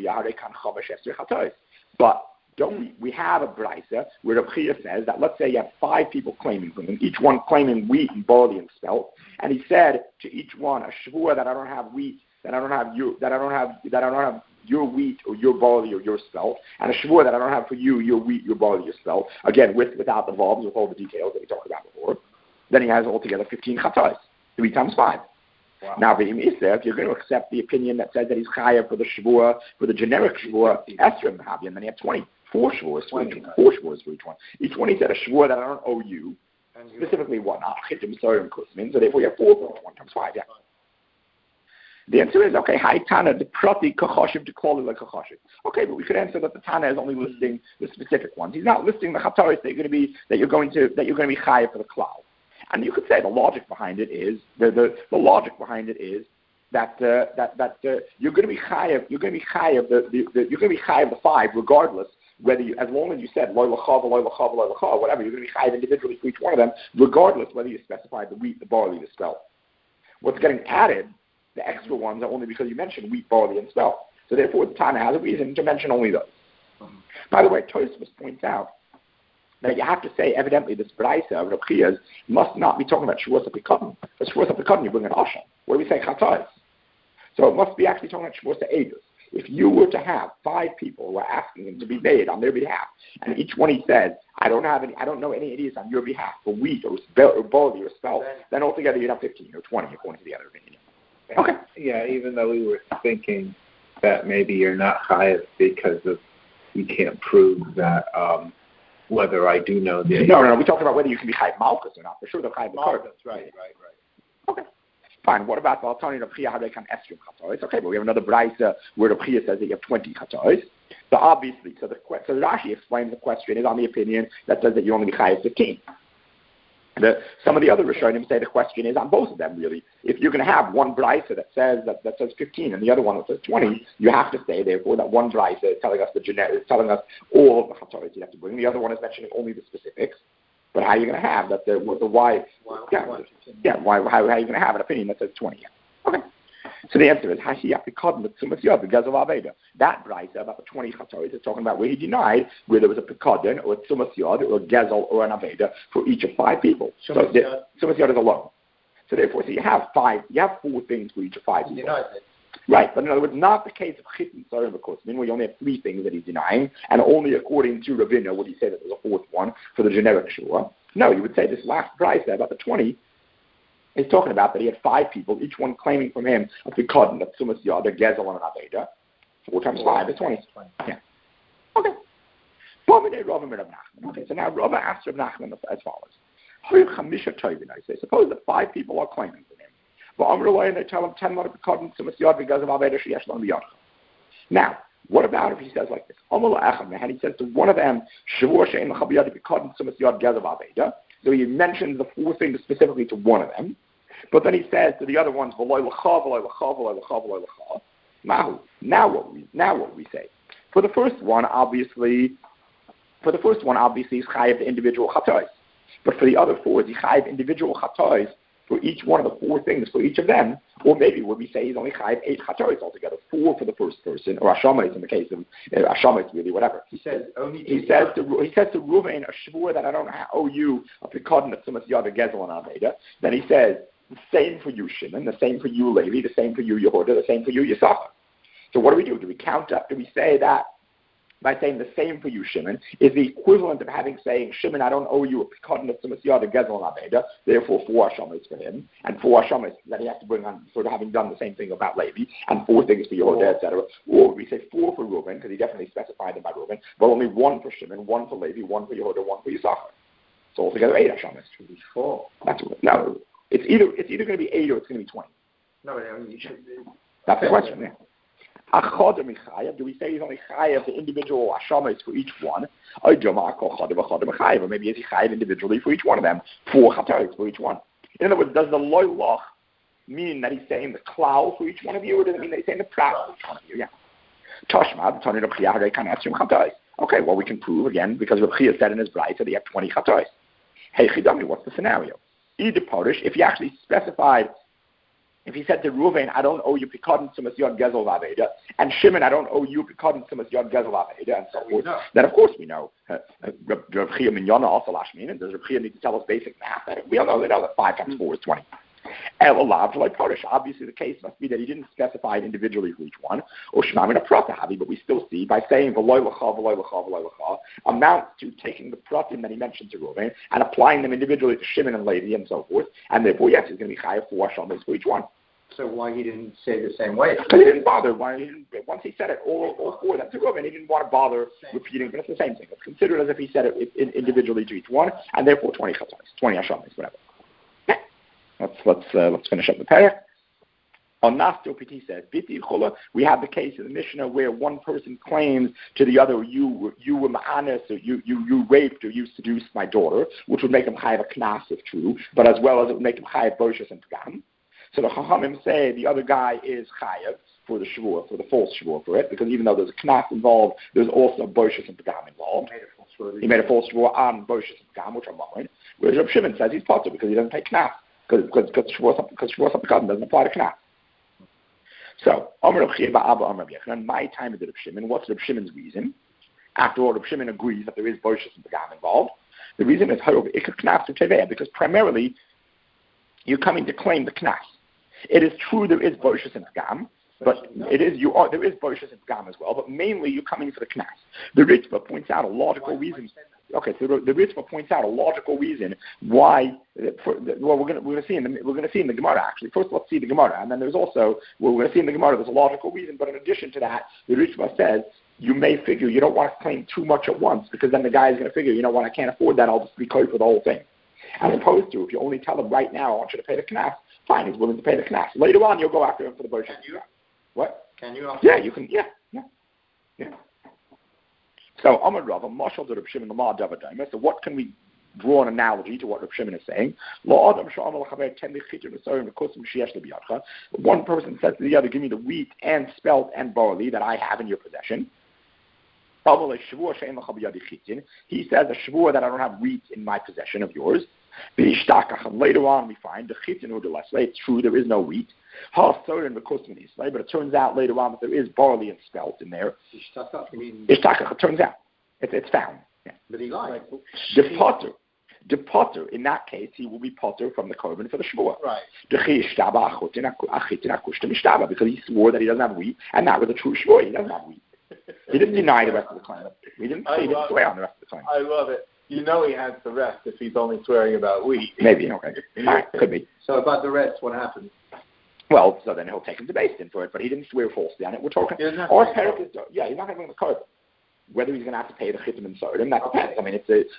A: don't we have a brisa where Rav Chia says that let's say you have 5 people claiming from him, each one claiming wheat and barley and spelt, and he said to each one a shvua that I don't have wheat, that I don't have your wheat or your barley or your spelt, and a shvua that I don't have for you your wheat, your barley, your spelt. Again, without the verbs, with all the details that we talked about before. Then he has altogether 15 chatos, 3 times 5.
C: Wow.
A: Now, if you're going to accept the opinion that says that he's chayav for the shvua, for the generic shvua, Esrim Havyan, then he had 24 shvuas for each one. 4 shvuas for each one. Each one he said a shvua that I don't owe you, specifically one, Chitim Sorim Kusmin, so therefore you have 4 for each one times 5, yeah. The answer is, okay, hi Tana, the prati kachoshiv to call it like kachoshiv. Okay, but we could answer that the Tana is only listing the specific ones. He's not listing the chataris that you're going to be chayav for the klal. And you could say the logic behind it is the logic behind it is that you're going to be chayav the 5 regardless whether you, as long as you said loy lachav, whatever, you're going to be chayav individually for each one of them regardless whether you specified the wheat, the barley, the spelt. What's getting added, the extra ones, are only because you mentioned wheat, barley, and spelt. So therefore, the Tana has a reason to mention only those. By the way, Tosfos points out that you have to say, evidently, this Braisa of Reb Chia's must not be talking about Shavuos HaPikadon. For Shavuos HaPikadon, you bring an Asham. What do we say? Chatais. So it must be actually talking about Shavuos HaEdus. If you were to have 5 people who are asking him to be made on their behalf, and each one he says, I don't know any idiots on your behalf for wheat or barley or spelt, then altogether you'd have 15 or 20 according to the other opinion. Okay.
C: Yeah, even though we were thinking that maybe you're not chayav because of you can't prove that whether I do know the...
A: No, we talked about whether you can be chayav malchus or not. For sure, the chayav
C: malchus. Right.
A: Okay. Fine. What about the alternative of Chia Hadei Kan Esrim Chatois? Okay, but we have another Braisa where the Chia says that you have 20 Chatois. So obviously, so Rashi explains the question is on the opinion that says that you only be chayav 15. Some of the other Rishonim say the question is on both of them, really. If you're going to have one Braisa that says 15 and the other one that says 20, you have to say, therefore, that one Braisa is telling us telling us all of the Chatoris you have to bring. The other one is mentioning only the specifics. But how are you going to have that? Why are you going to have an opinion that says 20? Okay. So the answer is that Braisa about the 20 Chatoris is talking about where he denied where there was a Pekadon or a Tzumas Yod or a Gezel or an Aveda for each of 5 people. So Tzumas Yod is alone. So therefore, you have 4 things for each of 5 people. Right, but in other words, not the case of Chitin Sarim Kusmin, where you only have 3 things that he's denying, and only according to Ravina would he say that there's a 4th one for the generic Shua. No, you would say this last Braisa about the 20 is talking about that he had 5 people, each one claiming from him a Pekadon, a Tzumas Yod, a Gezel, and an Aveda. 4 times 5 is 20. Yeah. Okay. Okay, so now Rava asks Rav Nachman as follows. Suppose that 5 people are claiming from him. And they tell him 10 Pekadon, Tzumas Yod, Gezel, Aveda, Sheyesh Lan B'Yad. Now, what about if he says like this? And he says to one of them, Shavua She'en L'cha B'Yad, Pekadon, Tzumas Yod, Gezel, Aveda. So he mentions the 4 things specifically to one of them, but then he says to the other ones, V'loy l'cha, V'loy l'cha, V'loy l'cha, V'loy l'cha. Now what do we say? For the first one, obviously, he's chayav the individual chatois. But for the other 4, he's chayav individual chatois for each one of the 4 things, for each of them. Or maybe would we say he's only chayav 8 chatois altogether, 4 for the first person, or ashamayis in the case of ashamayis, really, whatever. He says to Ruvain, a shvur that I don't owe you a pekadon of Tzumas Yod, a Gezel, and Aveda. Then he says, the same for you, Shimon, the same for you, Levi, the same for you, Yehuda, the same for you, Yisachar. So what do? Do we count up? Do we say that by saying the same for you, Shimon, is the equivalent of saying, Shimon, I don't owe you a pekadon of Tzumas Yod, a Gezel, and Aveda, therefore 4 ashamis for him, and 4 ashamis that he has to bring on, sort of having done the same thing about Levi, and 4 things for Yehuda, etc. Or we say 4 for Reuben, because he definitely specified them by Reuben, but only 1 for Shimon, 1 for Levi, 1 for Yehuda, 1 for Yisachar. So altogether 8 ashamis. It should be 4. No. It's either going to be 8 or it's going to be 20.
B: No, you should be.
A: That's the question, yeah. Do we say he's only chayav the individual ashamis for each one? Or maybe is he chayav individually for each one of them? 4 chataris for each one. In other words, does the loy loch mean that he's saying the klal for each one of you, or does it mean that he's saying the prat for each one of you? Yeah. Tashma, the Reb Chia Hadei Kan Esrim Chataris. Okay, well we can prove again because Reb Chia said in his Braisa that he have 20 chataris. Hey Chidami, what's the scenario? Either Parish, if he actually specified, if he said to Reuven, I don't owe you Pekadon, Tzumas Yod, Gezel, Aveda, and Shimon, I don't owe you Pekadon, Tzumas Yod, Gezel, Aveda, and so forth, then of course we know. Reb Chia Minyana also Lashmin, and does Reb Chia need to tell us basic math? We all know that 5 times 4 is 20. Obviously the case must be that he didn't specify it individually for each one, or Shemam in a Pratahavi, but we still see by saying V'loy l'cha, amounts to taking the Pratim that he mentioned to Reuven and applying them individually to Shimon and Levi and so forth, and therefore yes, he's going to be chayav 4 ashamis for each one.
B: So why he didn't say the same way?
A: Because he didn't bother. Once he said it, all four of them took over, and he didn't want to bother repeating. But it's the same thing. It's considered as if he said it individually to each one, and therefore 20 chatzos, 20 hashamis, whatever. Okay. Let's finish up the parak. On Nastil Piti says, we have the case in the Mishnah where one person claims to the other, you were ma'anis, or you raped, or you seduced my daughter, which would make him chayav a knas if true, but as well as it would make him chayav boshus and pgam. So the Chachamim say the other guy is chayav for the shvur, for the false shvur for it, because even though there's a knas involved, there's also boshus and pgam involved. He made a false shvur on boshus and pgam, which are mine. Whereas Reb Shimon says he's potter because he doesn't pay knas, because shvur pgam doesn't apply to knas. So, Amar Reb Chia Ba'Abba Amar Reb Yochanan, my time is Reb Shimon. What's Reb Shimon's reason? After all, Reb Shimon agrees that there is boshus and pgam involved. The reason is because primarily you're coming to claim the knas. It is true there is boshus and pgam, but there is boshus and pgam as well. But mainly you're coming for the knas. The Ritva points out a logical reason. Okay, so the Ritva points out a logical reason why. We're going to see in the Gemara actually. First, let's see the Gemara, and then there's also we're going to see in the Gemara there's a logical reason. But in addition to that, the Ritva says you may figure you don't want to claim too much at once because then the guy is going to figure, you know what, I can't afford that. I'll just be close for the whole thing. As opposed to if you only tell him right now, I want you to pay the knas. Fine, he's willing to pay the knas. Later on, you'll go after him for the boshus. What?
B: Can you?
A: Yeah, you can. Yeah. So, Amar Rava, Mashal to Reb Shimon, Lamar Davadayma. So, what can we draw an analogy to what Reb Shimon is saying? One person says to the other, give me the wheat and spelt and barley that I have in your possession. He says a shvur that I don't have wheat in my possession of yours. Later on, we find the chitin or the lesle. It's true, there is no wheat. But it turns out later on that there is barley and spelt in there. It turns out. It's found. Yeah.
B: But he lied.
A: The potter, in that case, he will be potter from the korban for the shvur.
B: Right.
A: Because he swore that he doesn't have wheat, and that was a true shvur. He doesn't have wheat. He didn't deny the rest of the claim. He didn't swear on the rest of the claim.
C: I love it. You know he has the rest if he's only swearing about wheat.
A: Maybe, okay. Could be.
B: So about the rest, what happened?
A: Well, so then he'll take him to Beis Din for it, but he didn't swear falsely on it. We're talking,
B: he's not going to
A: bring the korban. Whether he's going to have to pay the chitim and sodim, that depends. I mean,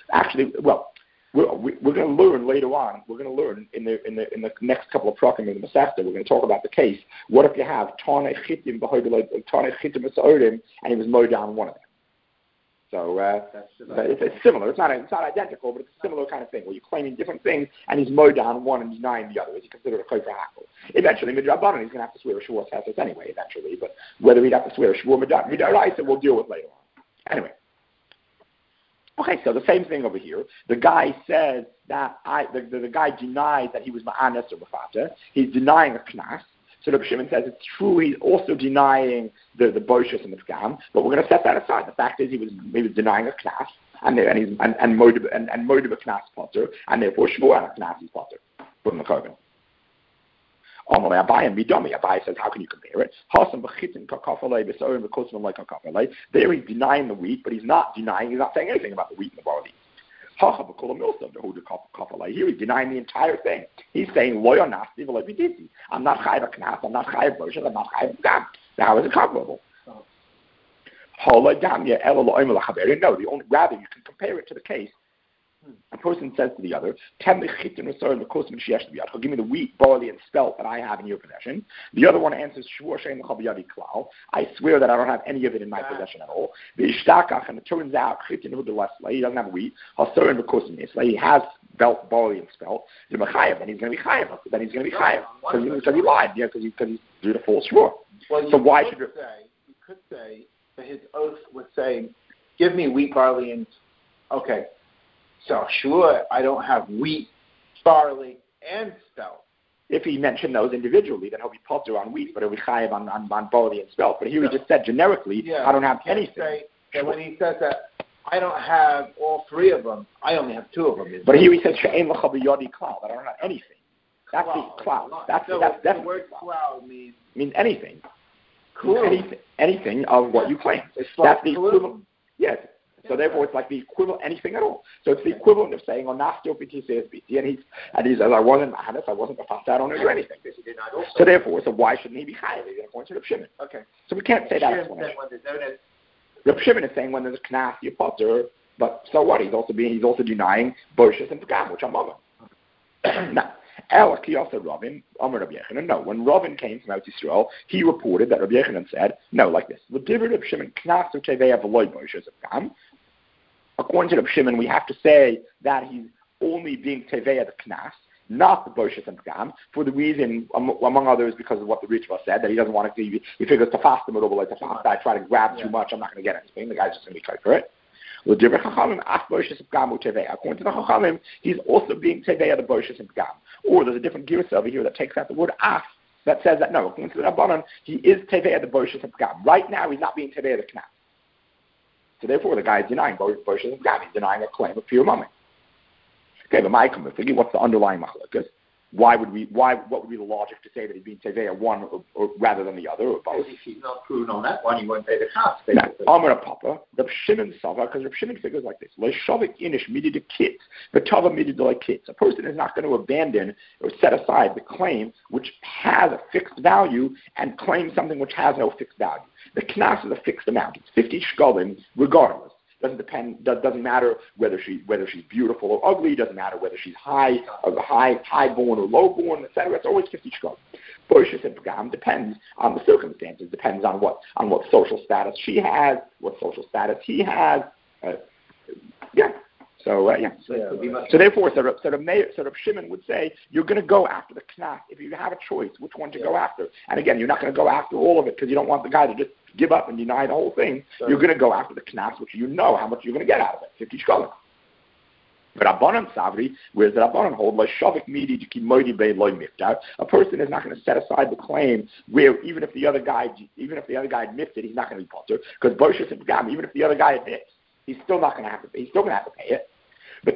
A: we're going to learn later on. We're going to learn in the next couple of prakim in the Masechta. We're going to talk about the case. What if you have tanei chitim and sodim, and he was mowed down one of them? So it's similar. It's not identical, but it's a similar kind of thing where you're claiming different things, and he's mowed down one and denying the other. Is he considered a kofer hakol? Eventually, midrabanan, he's going to have to swear a shvur tefes anyway. Eventually, but whether he'd have to swear a shvur midaraisa, we'll deal with later on. Anyway. Okay, so the same thing over here. The guy says that the guy denies that he was ma'anes or mafata. He's denying a knas. So Reb Shimon says it's true. He's also denying the boshus and the pgam, but we're going to set that aside. The fact is he was denying a knas, and moed a knas potter, and therefore shvur on a knas is potter from the korban. Abai says, how can you compare it? There he's denying the wheat, but he's not saying anything about the wheat and the barley. Here he's denying the entire thing. He's saying, I'm not chayav a knas, I'm not chayav boshus, I'm not chayav pgam. Now is it comparable? No, rather you can compare it to the case. A person says to the other, give me the wheat, barley, and spelt that I have in your possession. The other one answers, I swear that I don't have any of it in my possession at all. And it turns out he doesn't have wheat. He has belt, barley, and spelt. Then he's going to be chayav. Because he lied. Yeah, because he's doing a false shvur.
C: Well,
A: so why
C: you could say that his oath was saying, give me wheat, barley, and okay. So sure, I don't have wheat, barley, and spelt.
A: If he mentioned those individually, then he'll be potter on wheat, but he'll be chayav on barley and spelt. But here he just said generically, I don't have anything.
C: Say that when he says that I don't have all three of them, I only have two of them.
A: But here he said she'ein l'cha b'yadi klal, that I don't have anything. That's the klal. That's
C: the word klal
A: means anything.
C: Cool.
A: Anything of what you claim.
C: It's
A: that's the equivalent. Yes. So therefore, it's like the equivalent anything at all. So it's the equivalent of saying on Nastio P'Tisei Biti, and he says, I wasn't honest, I wasn't the fast, I don't know anything. So therefore, why shouldn't he be chayav? He's according to Reb Shimon.
C: Okay.
A: So we can't say that. Reb Shimon is saying when there's a knas, you potter, but so what? He's also denying Boshas and Pagam, which I'm over. Now, no, when Ravin came from Eretz Yisrael, he reported that Rabbi Yechanan said, no, like this. According to Rabbi Shimon, we have to say that he's only being Teveya the Knas, not the Boshas and Pagam, for the reason, among others, because of what the Ritva said, that he doesn't want to, he figures to fast him a little, like to fast, I try to grab too much, I'm not going to get anything, the guy's just going to be tight for it. According to the Chachamim, he's also being Teveya the Boshas and Pagam. Or there's a different Girsa over here that takes out the word af, that says that no, according to the Rabbanan, he is Teveya the Boshas and Pagam. Right now, he's not being Teveya the Knas. So therefore, the guy is denying Boshas and Pagam. He's denying a claim of pure money. Okay, but my comment, what's the underlying machlokes? What would be the logic to say that he's being Teveya one or rather than the other, or both?
B: If he's not proven on that one, he won't pay the Knas.
A: Now, Amar Papa, Reb Shimon Sava, because Reb Shimon figures like this: Leishavik inish midi de kit, v'tava midi de kits. A person is not going to abandon or set aside the claim which has a fixed value and claim something which has no fixed value. The Knas is a fixed amount; it's 50 shkalim, regardless. Doesn't matter whether she's beautiful or ugly. Doesn't matter whether she's high born or low born, etc. It's always 50 shkalim. Boshas and Pagam depends on the circumstances. Depends on what social status she has, what social status he has. So therefore, Reb Shimon would say you're going to go after the Knas if you have a choice which one to go after. And again, you're not going to go after all of it because you don't want the guy to just give up and deny the whole thing. Sure. You're going to go after the Knas, which you know how much you're going to get out of it, 50 shkalim. But Rabbanan Savri, whereas the Rabbanan hold, a person is not going to set aside the claim where even if the other guy admits it, he's not going to be potter because Boshas and Pagam, even if the other guy admits, he's still not going to have to pay. He's still going to have to pay it. But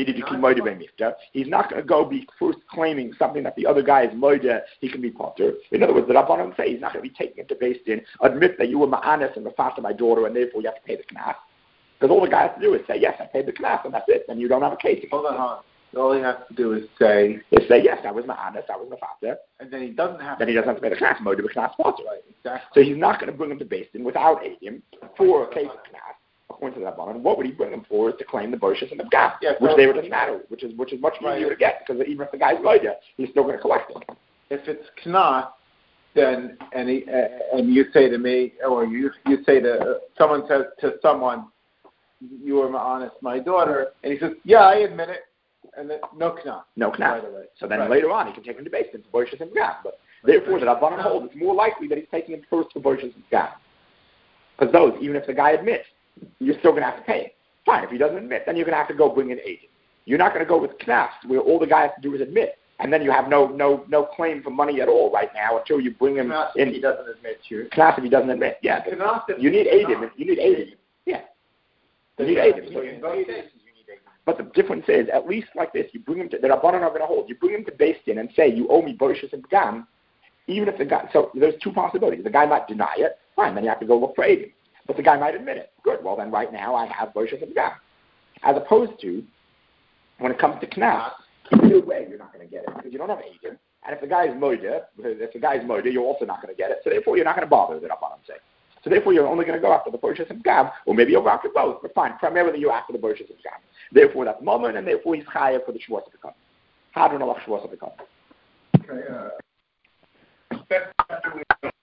A: he's not going to go be first claiming something that the other guy is moida, he can be potter. In other words, the Rabbanan say he's not going to be taking it to Beis Din, admit that you were ma'anis and the fast of my daughter, and therefore you have to pay the knas. Because all the guy has to do is say, yes, I paid the knas, and that's it. And you don't have a case.
C: Hold on. All he has to do is say,
A: yes, I was ma'anis, I was the fast.
C: And then he doesn't have
A: to pay the knas, moida, knas, potter.
C: Right, exactly.
A: So he's not going to bring him to Beis Din without aiding for a case of knas. According to that Rabbanan, what would he bring them for is to claim the Boshas and the Pagam, which they doesn't matter, which is much easier to get, because even if the guy's loida, he's still going to collect it.
C: If it's Knas, then, and you say to me, or you say to, someone says to someone, you were honest, my daughter, and he says, yeah, I admit it, and then no Knas.
A: No Knas. So then later on, he can take him to Beis Din for Boshas and Pagam. But therefore, the Rabbanan holds it's more likely that he's taking him first for Boshas and Pagam. Because those, even if the guy admits, you're still going to have to pay it. Fine, if he doesn't admit, then you're going to have to go bring an agent. You're not going to go with Knas, where all the guy has to do is admit, and then you have no claim for money at all right now until you bring him
B: Knas
A: in.
B: If he doesn't admit you.
A: Knas if he doesn't admit, yeah. You need Adim. You need Adim. Yeah. You need Adim. So in both cases, you need Adim. But the difference is, at least like this, you bring him to, the Rabbanan are going to hold, you bring him to Beis Din and say, you owe me Boshas and Pagam, even if the guy, so there's two possibilities. The guy might deny it, fine, then you have to go look for Adim. But the guy might admit it. Good. Well, then right now I have Boshas and Pagam. As opposed to, when it comes to Knas, either way you're not going to get it because you don't have Adim. And if the guy's moida, you're also not going to get it. So therefore, you're not going to bother with it, I'm saying. So therefore, you're only going to go after the Boshas and Pagam, or maybe you'll go after both. But fine, primarily you're after the Boshas and Pagam. Therefore, that's Mammon, and therefore he's chayav for the Shavuos Pagam. Hadron alach Shavuos Pagam.
B: Okay.